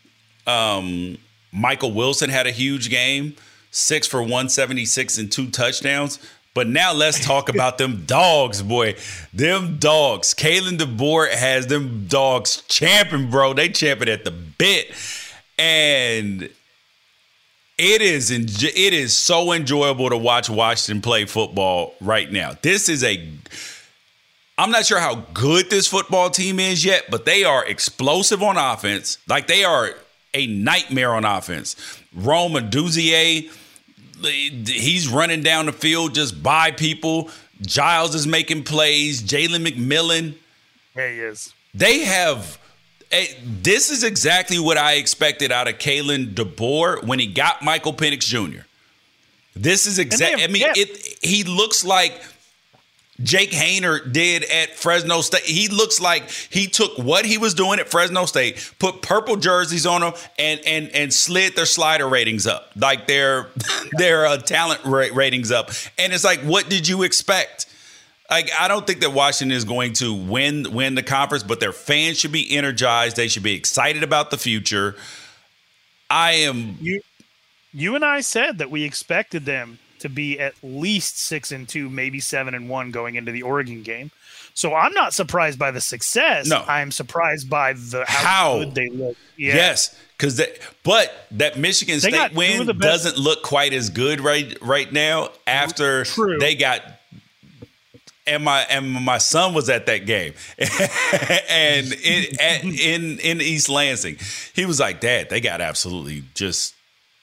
G: Michael Wilson had a huge game, 6 for 176 and 2 touchdowns. But now let's talk about them dogs, boy. Them dogs. Kalen DeBoer has them dogs champing, bro. They champing at the bit. And it is so enjoyable to watch Washington play football right now. I'm not sure how good this football team is yet, but they are explosive on offense. Like, they are a nightmare on offense. Rome Aduzier, he's running down the field just by people. Giles is making plays. Jalen McMillan.
H: Yeah, he is.
G: They have this is exactly what I expected out of Kalen DeBoer when he got Michael Penix Jr. This is exactly. He looks like Jake Haener did at Fresno State. He looks like he took what he was doing at Fresno State, put purple jerseys on them, and slid their slider ratings up, like their talent ratings up. And it's like, what did you expect? Like, I don't think that Washington is going to win the conference, but their fans should be energized. They should be excited about the future.
H: You and I said that we expected them to be at least 6-2, maybe 7-1 going into the Oregon game. So I'm not surprised by the success.
G: No.
H: I'm surprised by how good they look. Yeah.
G: Yes, but that Michigan State win doesn't look quite as good right now after they got. And my son was at that game, and in East Lansing, he was like, "Dad, they got absolutely just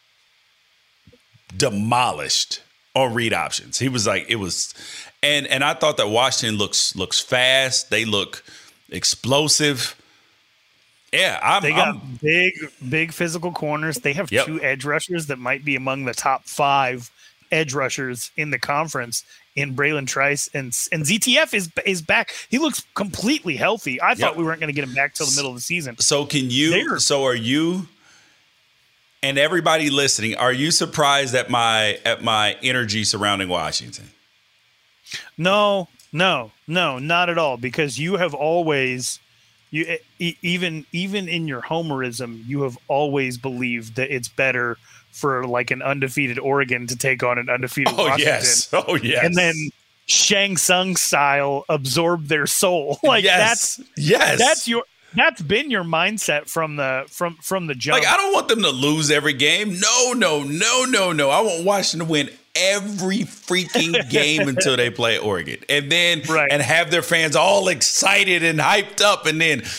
G: demolished on read options." He was like, "It was," and I thought that Washington looks fast. They look explosive. Yeah,
H: they got big physical corners. They have 2 edge rushers that might be among the top 5 edge rushers in the conference. In Braylon Trice and ZTF is back. He looks completely healthy. I thought we weren't going to get him back till the middle of the season.
G: So are you and everybody listening, are you surprised at my energy surrounding Washington?
H: No, not at all, because you have always even in your homerism, you have always believed that it's better for like an undefeated Oregon to take on an undefeated Washington.
G: Oh, yes.
H: And then Shang Tsung style absorb their soul. Like that's That's been your mindset from the jump.
G: Like, I don't want them to lose every game. No. I want Washington to win every freaking game until they play Oregon, and then and have their fans all excited and hyped up, and then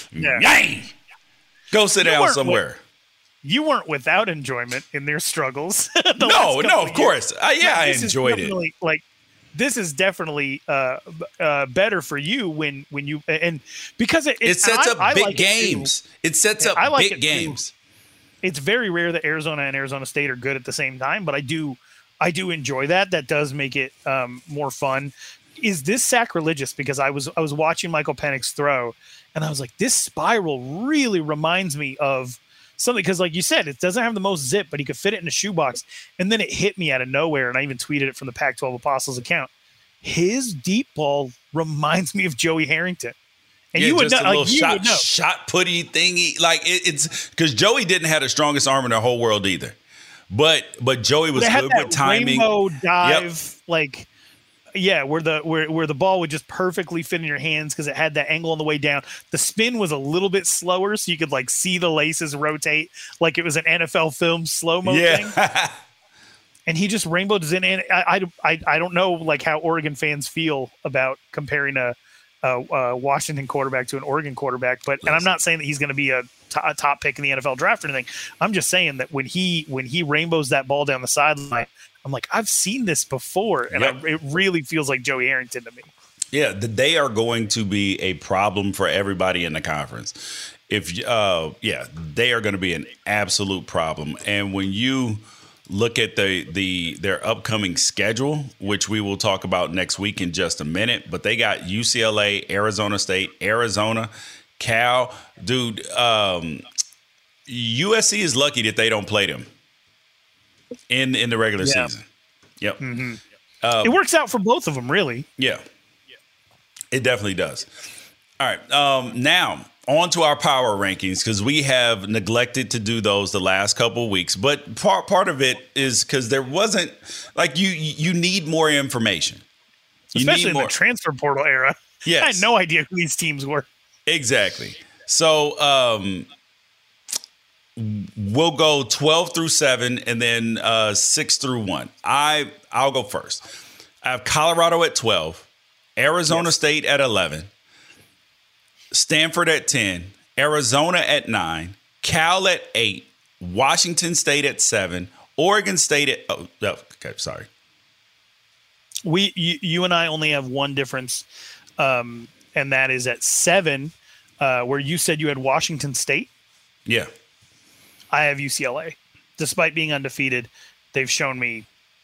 G: go sit down somewhere.
H: You weren't without enjoyment in their struggles.
G: No, of course. I enjoyed it.
H: Like, this is definitely better for you when you and because it
G: sets up big games. It sets up big games.
H: It's very rare that Arizona and Arizona State are good at the same time, but I do enjoy that. That does make it more fun. Is this sacrilegious? Because I was watching Michael Penix throw, and I was like, this spiral really reminds me of something, because like you said, it doesn't have the most zip, but he could fit it in a shoebox. And then it hit me out of nowhere, and I even tweeted it from the Pac-12 Apostles account. His deep ball reminds me of Joey Harrington. And you would know,
G: a little shot putty thingy. Like it's because Joey didn't have the strongest arm in the whole world either. But Joey was good with timing.
H: Rainbow dive, where the ball would just perfectly fit in your hands because it had that angle on the way down. The spin was a little bit slower, so you could like see the laces rotate like it was an NFL film slow-mo thing. And he just rainbowed in. And I don't know like how Oregon fans feel about comparing a Washington quarterback to an Oregon quarterback, and I'm not saying that he's going to be a top pick in the NFL draft or anything. I'm just saying that when he rainbows that ball down the sideline, I'm like, I've seen this before, and it really feels like Joey Harrington to me.
G: Yeah, they are going to be a problem for everybody in the conference. They are going to be an absolute problem. And when you look at their upcoming schedule, which we will talk about next week in just a minute, but they got UCLA, Arizona State, Arizona, Cal. Dude, USC is lucky that they don't play them in the regular season. Yep.
H: Mm-hmm. It works out for both of them, really.
G: Yeah. It definitely does. All right. Now, on to our power rankings, because we have neglected to do those the last couple of weeks. But part of it is because there wasn't like you need more information.
H: Especially in the transfer portal era.
G: Yes.
H: I had no idea who these teams were.
G: Exactly. So we'll go 12 through 7 and then 6 through 1. I'll go first. I have Colorado at 12, Arizona State at 11, Stanford at 10, Arizona at 9, Cal at 8, Washington State at 7, Oregon State at okay, sorry.
H: You and I only have one difference, and that is at 7, where you said you had Washington State.
G: Yeah.
H: I have UCLA. Despite being undefeated, they've shown me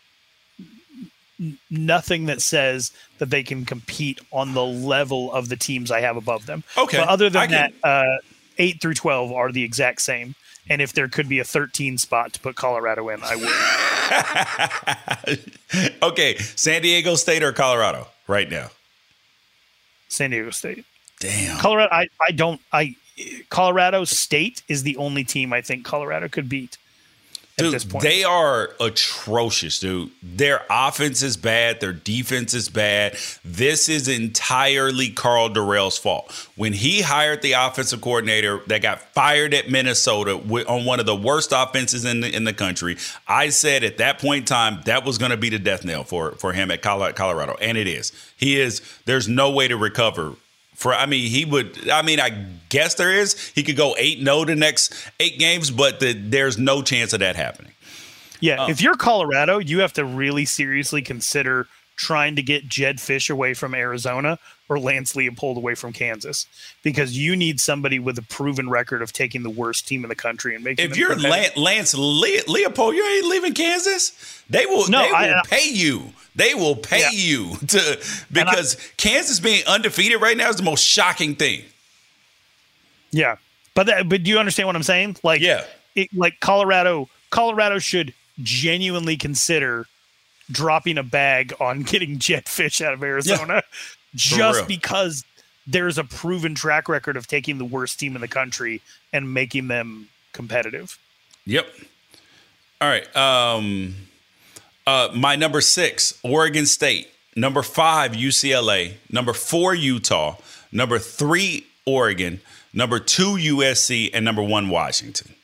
H: nothing that says that they can compete on the level of the teams I have above them.
G: Okay.
H: But other than that, 8 through 12 are the exact same. And if there could be a 13 spot to put Colorado in, I
G: would. Okay. San Diego State or Colorado right now?
H: San Diego State.
G: Damn.
H: Colorado. Colorado State is the only team I think Colorado could beat.
G: Dude,
H: at this point.
G: They are atrocious, dude. Their offense is bad. Their defense is bad. This is entirely Carl Durrell's fault. When he hired the offensive coordinator that got fired at Minnesota on one of the worst offenses in the country, I said at that point in time that was going to be the death knell for him at Colorado, and it is. He is. There's no way to recover. I guess there is. He could go 8-0 the next 8 games, but there's no chance of that happening.
H: Yeah, if you're Colorado, you have to really seriously consider trying to get Jed Fish away from Arizona or Lance Leopold away from Kansas, because you need somebody with a proven record of taking the worst team in the country and making.
G: If you're Lance Leopold, you ain't leaving Kansas. They will pay you. They will pay you because Kansas being undefeated right now is the most shocking thing.
H: Yeah, but do you understand what I'm saying? Like, Colorado should genuinely consider dropping a bag on getting Jed Fish out of Arizona, just because there's a proven track record of taking the worst team in the country and making them competitive.
G: Yep. All right. My number 6, Oregon State. Number 5, UCLA. Number 4, Utah. Number 3, Oregon. number 2 USC, and number 1 Washington.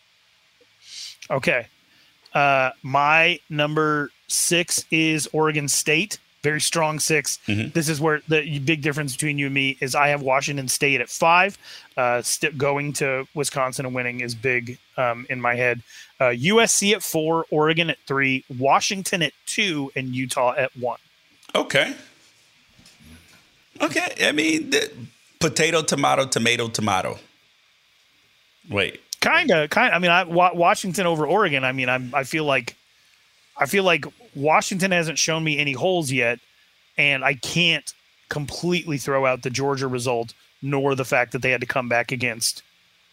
H: Okay. My number 6 is Oregon State. Very strong 6. Mm-hmm. This is where the big difference between you and me is I have Washington State at 5. Going to Wisconsin and winning is big in my head. USC at 4, Oregon at 3, Washington at 2, and Utah at 1.
G: Okay. I mean, potato, tomato. Wait.
H: Kind of. I mean, Washington over Oregon. I mean, I feel like Washington hasn't shown me any holes yet, and I can't completely throw out the Georgia result, nor the fact that they had to come back against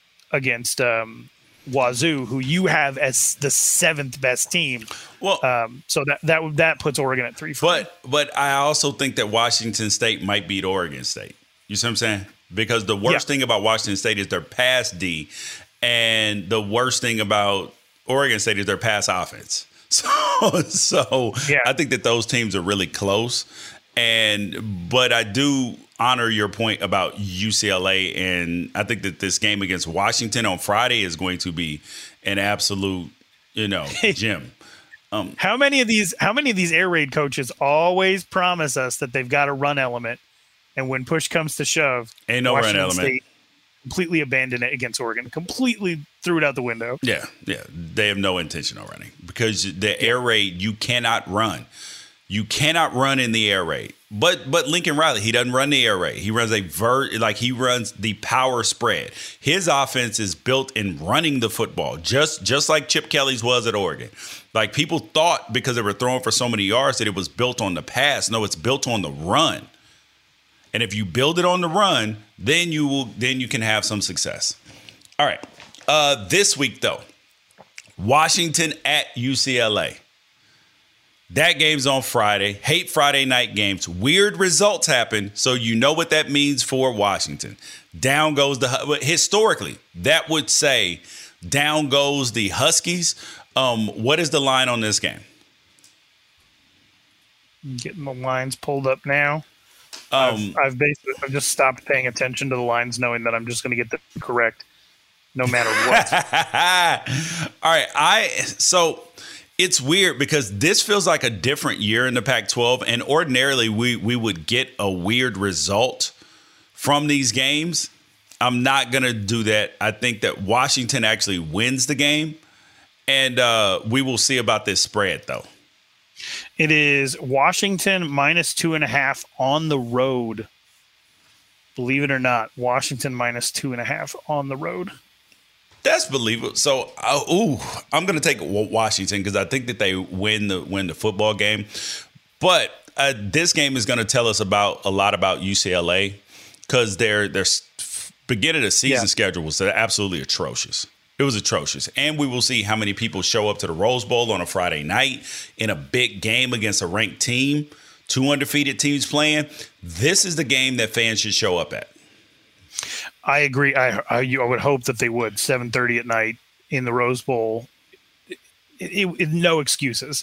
H: Wazoo, who you have as the 7th best team. Well, so that puts Oregon at 3.
G: But I also think that Washington State might beat Oregon State. You see what I'm saying? Because the worst thing about Washington State is their pass D, and the worst thing about Oregon State is their pass offense. So I think that those teams are really close. But I do honor your point about UCLA, and I think that this game against Washington on Friday is going to be an absolute, gem.
H: How many of these air raid coaches always promise us that they've got a run element, and when push comes to shove,
G: ain't no
H: Washington
G: run element.
H: State completely abandoned it against Oregon, completely threw it out the window.
G: Yeah, they have no intention of running because the air raid, you cannot run. You cannot run in the air raid. But Lincoln Riley, he doesn't run the air raid. He runs he runs the power spread. His offense is built in running the football, just like Chip Kelly's was at Oregon. Like, people thought because they were throwing for so many yards that it was built on the pass. No, it's built on the run. And if you build it on the run, then you can have some success. All right. This week, though, Washington at UCLA. That game's on Friday. Hate Friday night games. Weird results happen, so you know what that means for Washington. Down goes historically, that would say down goes the Huskies. What is the line on this game?
H: Getting the lines pulled up now. I've just stopped paying attention to the lines, knowing that I'm just going to get them correct no matter what.
G: All right. So it's weird because this feels like a different year in the Pac-12, and ordinarily we would get a weird result from these games. I'm not going to do that. I think that Washington actually wins the game, and we will see about this spread, though.
H: It is Washington -2.5 on the road. Believe it or not, Washington -2.5 on the road.
G: That's believable. So, I'm going to take Washington because I think that they win the football game. But this game is going to tell us a lot about UCLA because their beginning of the season schedule was absolutely atrocious. It was atrocious. And we will see how many people show up to the Rose Bowl on a Friday night in a big game against a ranked team. 2 undefeated teams playing. This is the game that fans should show up at.
H: I agree. I would hope that they would. 7:30 at night in the Rose Bowl. No excuses.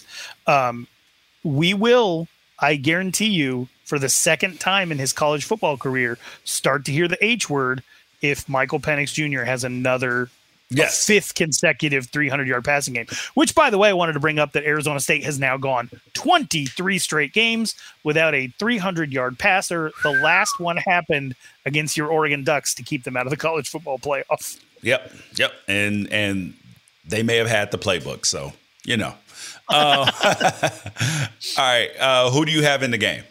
H: We will, I guarantee you, for the second time in his college football career, start to hear the H word if Michael Penix Jr. has another fifth consecutive 300-yard passing game. Which, by the way, I wanted to bring up that Arizona State has now gone 23 straight games without a 300-yard passer. The last one happened against your Oregon Ducks to keep them out of the college football playoff.
G: Yep. And they may have had the playbook, so, All right, who do you have in the game?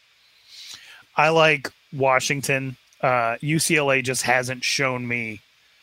H: I like Washington. UCLA just hasn't shown me.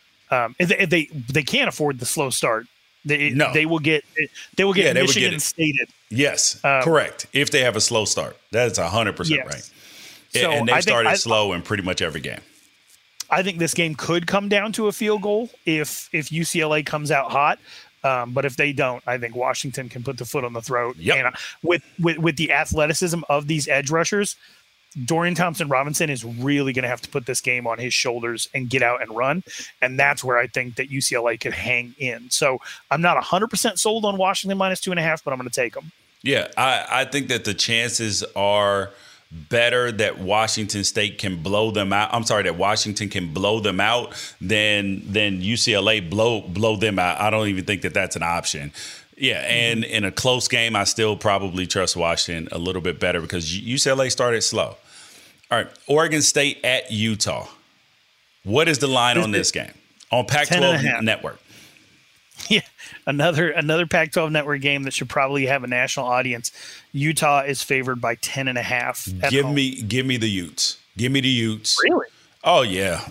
H: They can't afford the slow start. They will get Michigan stated.
G: Yes, correct. If they have a slow start, that's 100% right. So and they started slow in pretty much every game.
H: I think this game could come down to a field goal if UCLA comes out hot. But if they don't, I think Washington can put the foot on the throat.
G: Yep.
H: And with the athleticism of these edge rushers, Dorian Thompson-Robinson is really going to have to put this game on his shoulders and get out and run. And that's where I think that UCLA could hang in. So I'm not 100% sold on Washington -2.5, but I'm going to take them.
G: Yeah, I think that the chances are better that Washington State can blow them out. I'm sorry, that Washington can blow them out than UCLA blow them out. I don't even think that that's an option. Yeah, and in a close game, I still probably trust Washington a little bit better because UCLA started slow. All right, Oregon State at Utah. What is the line on this game? On Pac-12 Network.
H: Yeah, another Pac-12 Network game that should probably have a national audience. Utah is favored by 10.5.
G: Give me the Utes. Give me the Utes.
H: Really?
G: Oh yeah.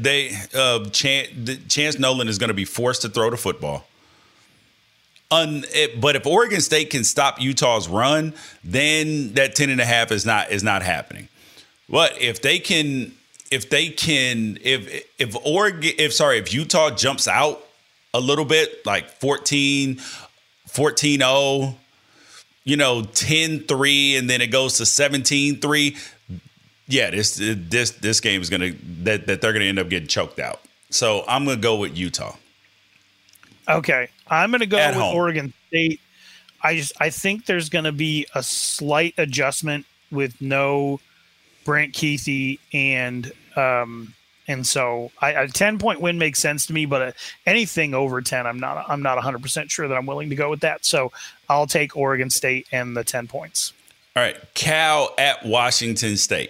G: Chance Nolan is going to be forced to throw the football. But if Oregon State can stop Utah's run, then that 10.5 is not happening. But if Utah jumps out a little bit, like 14-0, 10-3, and then it goes to 17-3. Yeah, this game is gonna that they're gonna end up getting choked out. So I'm gonna go with Utah.
H: Okay, I'm gonna go with
G: home.
H: Oregon State. I think there's gonna be a slight adjustment with no Brant Keithy and so a 10-point win makes sense to me, but anything over 10, I'm not 100% sure that I'm willing to go with that. So I'll take Oregon State and the 10 points.
G: All right, Cal at Washington State.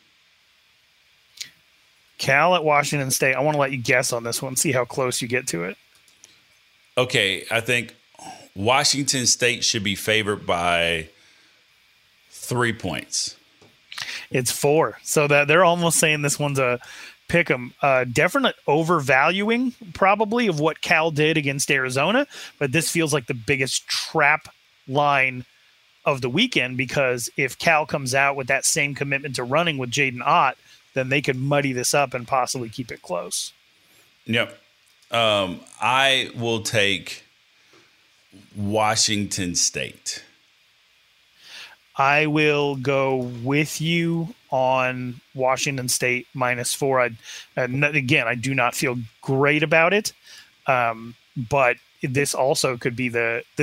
H: Cal at Washington State. I want to let you guess on this one, see how close you get to it.
G: Okay, I think Washington State should be favored by 3 points.
H: It's 4. So that they're almost saying this one's a pick 'em. Definite overvaluing probably of what Cal did against Arizona, but this feels like the biggest trap line of the weekend because if Cal comes out with that same commitment to running with Jaden Ott, then they could muddy this up and possibly keep it close.
G: Yep. I will take Washington State.
H: I will go with you on Washington State -4. Again, I do not feel great about it, but this also could be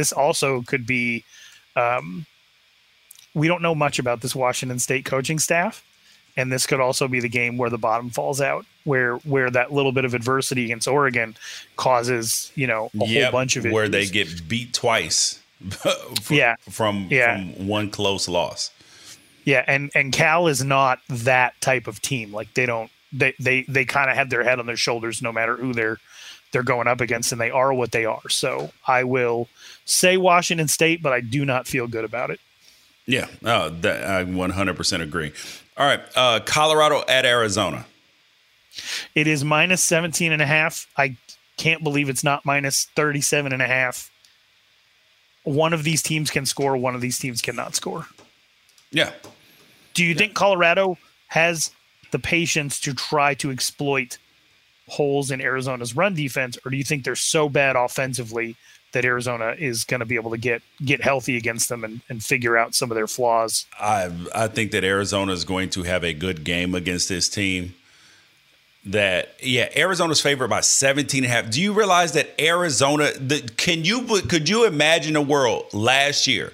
H: we don't know much about this Washington State coaching staff, and this could also be the game where the bottom falls out, where that little bit of adversity against Oregon causes a whole bunch of issues.
G: Where they get beat twice. From one close loss.
H: Yeah, and Cal is not that type of team. Like they kind of have their head on their shoulders no matter who they're going up against, and they are what they are. So I will say Washington State, but I do not feel good about it.
G: Yeah, I 100% agree. All right, Colorado at Arizona.
H: It is -17.5. I can't believe it's not -37.5. One of these teams can score. One of these teams cannot score.
G: Yeah.
H: Do you think Colorado has the patience to try to exploit holes in Arizona's run defense, or do you think they're so bad offensively that Arizona is going to be able to get healthy against them and figure out some of their flaws?
G: I think that Arizona is going to have a good game against this team. Arizona's favored by 17.5. Do you realize that Arizona? Could you imagine a world last year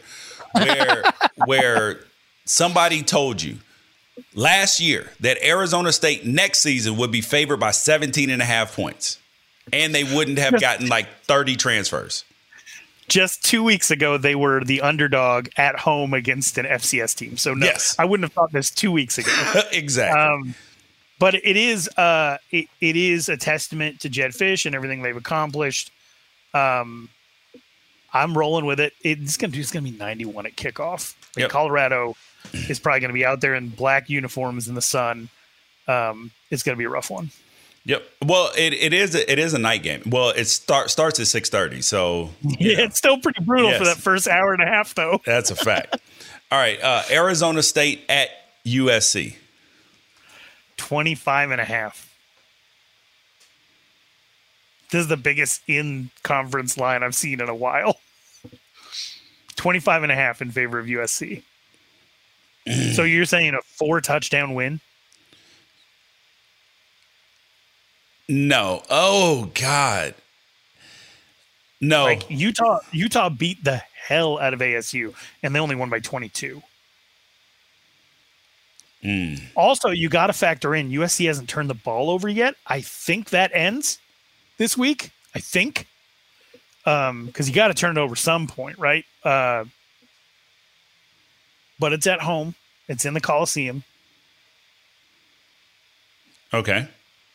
G: where somebody told you last year that Arizona State next season would be favored by 17.5 points, and they wouldn't have gotten like 30 transfers?
H: Just 2 weeks ago, they were the underdog at home against an FCS team. So no,
G: yes.
H: I wouldn't have thought this 2 weeks ago.
G: Exactly.
H: But it is it is a testament to Jedd Fisch and everything they've accomplished. I'm rolling with it. It's gonna be 91 at kickoff.
G: Yep.
H: Colorado is probably going to be out there in black uniforms in the sun. It's going to be a rough one.
G: Yep. Well, it is a night game. Well, it starts at 6:30. So
H: yeah, it's still pretty brutal for that first hour and a half, though.
G: That's a fact. All right, Arizona State at USC.
H: 25.5. This is the biggest in-conference line I've seen in a while. 25.5 in favor of USC. So you're saying a 4-touchdown win?
G: No. Oh, God. No.
H: Like Utah beat the hell out of ASU, and they only won by 22. Also, you got to factor in USC hasn't turned the ball over yet. I think that ends this week. I think. Because you got to turn it over some point, right? But it's at home. It's in the Coliseum.
G: Okay.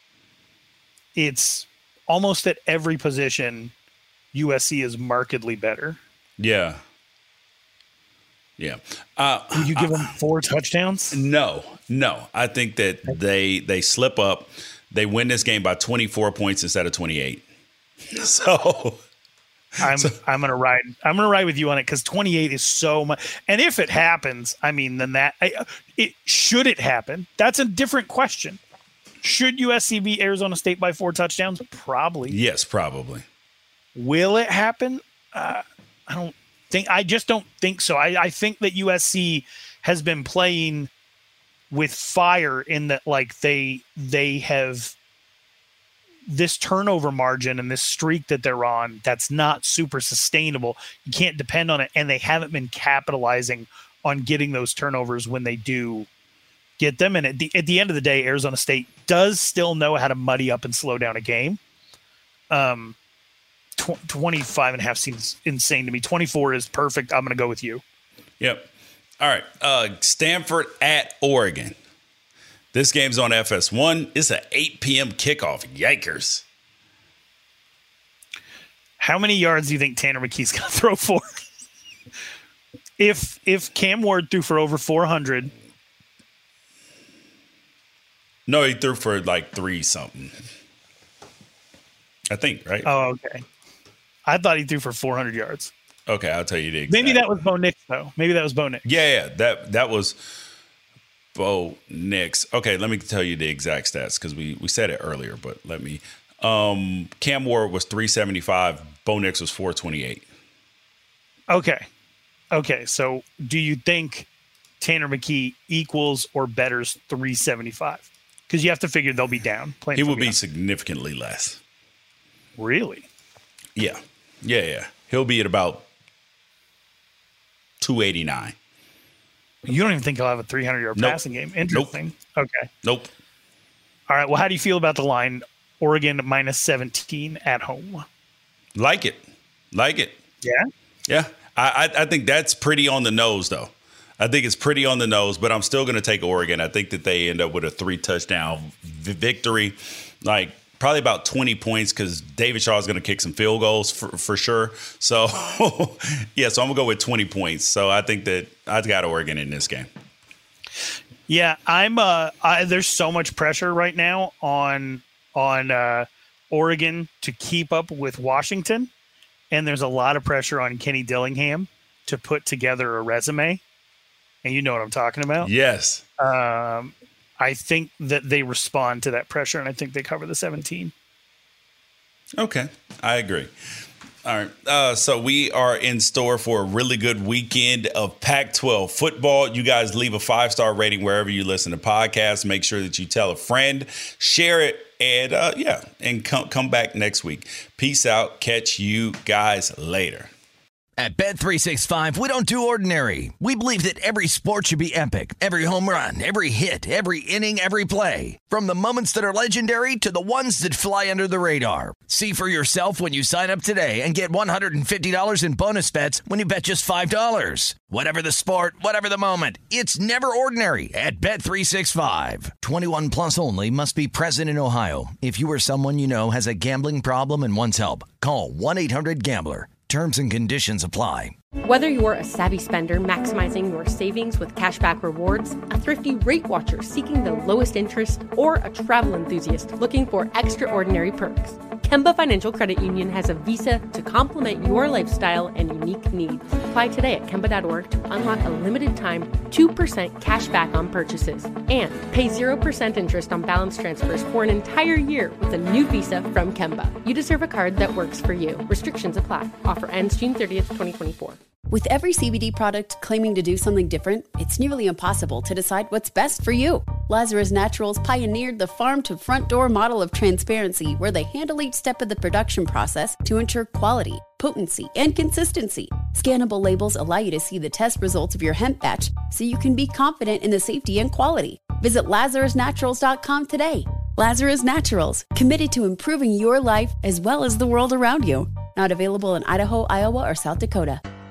H: It's almost at every position, USC is markedly better.
G: Yeah. Yeah.
H: Would you give them 4 touchdowns?
G: No. I think that they slip up. They win this game by 24 points instead of 28. So
H: I'm gonna ride with you on it because 28 is so much. And if it happens, I mean, then should it happen? That's a different question. Should USC beat Arizona State by 4 touchdowns? Probably.
G: Yes, probably.
H: Will it happen? I just don't think so. I think that USC has been playing with fire in that, like, they have this turnover margin and this streak that they're on that's not super sustainable. You can't depend on it, and they haven't been capitalizing on getting those turnovers when they do get them. And at the end of the day, Arizona State does still know how to muddy up and slow down a game. 25 and a half seems insane to me. 24 is perfect. I'm going to go with you.
G: Yep. All right. Stanford at Oregon. This game's on FS1. It's an 8 p.m. kickoff. Yikers.
H: How many yards do you think Tanner McKee's going to throw for? If Cam Ward threw for over 400.
G: No, he threw for like 3 something. I think, right?
H: Oh, okay. I thought he threw for 400 yards.
G: Okay, I'll tell you the exact.
H: Maybe that was Bo Nix, though. Maybe that was Bo Nix.
G: Yeah, that was Bo Nix. Okay, let me tell you the exact stats because we said it earlier, but let me. Cam Ward was 375. Bo Nix was 428.
H: Okay. So do you think Tanner McKee equals or betters 375? Because you have to figure they'll be down.
G: He will be significantly less.
H: Really?
G: Yeah. He'll be at about 289.
H: You don't even think he'll have a 300-yard passing game? Interesting.
G: Nope.
H: Okay.
G: Nope.
H: All right. Well, how do you feel about the line? Oregon minus 17 at home.
G: Like it.
H: Yeah?
G: Yeah. I think that's pretty on the nose, though. I think it's pretty on the nose, but I'm still going to take Oregon. I think that they end up with a 3-touchdown victory, like probably about 20 points because David Shaw is going to kick some field goals for sure. So, yeah, so I'm going to go with 20 points. So I think that I've got Oregon in this game.
H: Yeah, there's so much pressure right now on Oregon to keep up with Washington, and there's a lot of pressure on Kenny Dillingham to put together a resume. And you know what I'm talking about?
G: Yes.
H: I think that they respond to that pressure, and I think they cover the 17.
G: Okay. I agree. All right. So we are in store for a really good weekend of Pac-12 football. You guys leave a 5-star rating wherever you listen to podcasts. Make sure that you tell a friend, share it, and come back next week. Peace out. Catch you guys later.
A: At Bet365, we don't do ordinary. We believe that every sport should be epic. Every home run, every hit, every inning, every play. From the moments that are legendary to the ones that fly under the radar. See for yourself when you sign up today and get $150 in bonus bets when you bet just $5. Whatever the sport, whatever the moment, it's never ordinary at Bet365. 21 plus only. Must be present in Ohio. If you or someone you know has a gambling problem and wants help, call 1-800-GAMBLER. Terms and conditions apply.
B: Whether you're a savvy spender maximizing your savings with cashback rewards, a thrifty rate watcher seeking the lowest interest, or a travel enthusiast looking for extraordinary perks, Kemba Financial Credit Union has a visa to complement your lifestyle and unique needs. Apply today at Kemba.org to unlock a limited time 2% cash back on purchases and pay 0% interest on balance transfers for an entire year with a new visa from Kemba. You deserve a card that works for you. Restrictions apply. Offer ends June 30th, 2024.
F: With every CBD product claiming to do something different, it's nearly impossible to decide what's best for you. Lazarus Naturals pioneered the farm-to-front-door model of transparency, where they handle each step of the production process to ensure quality, potency, and consistency. Scannable labels allow you to see the test results of your hemp batch so you can be confident in the safety and quality. Visit LazarusNaturals.com today. Lazarus Naturals, committed to improving your life as well as the world around you. Not available in Idaho, Iowa, or South Dakota.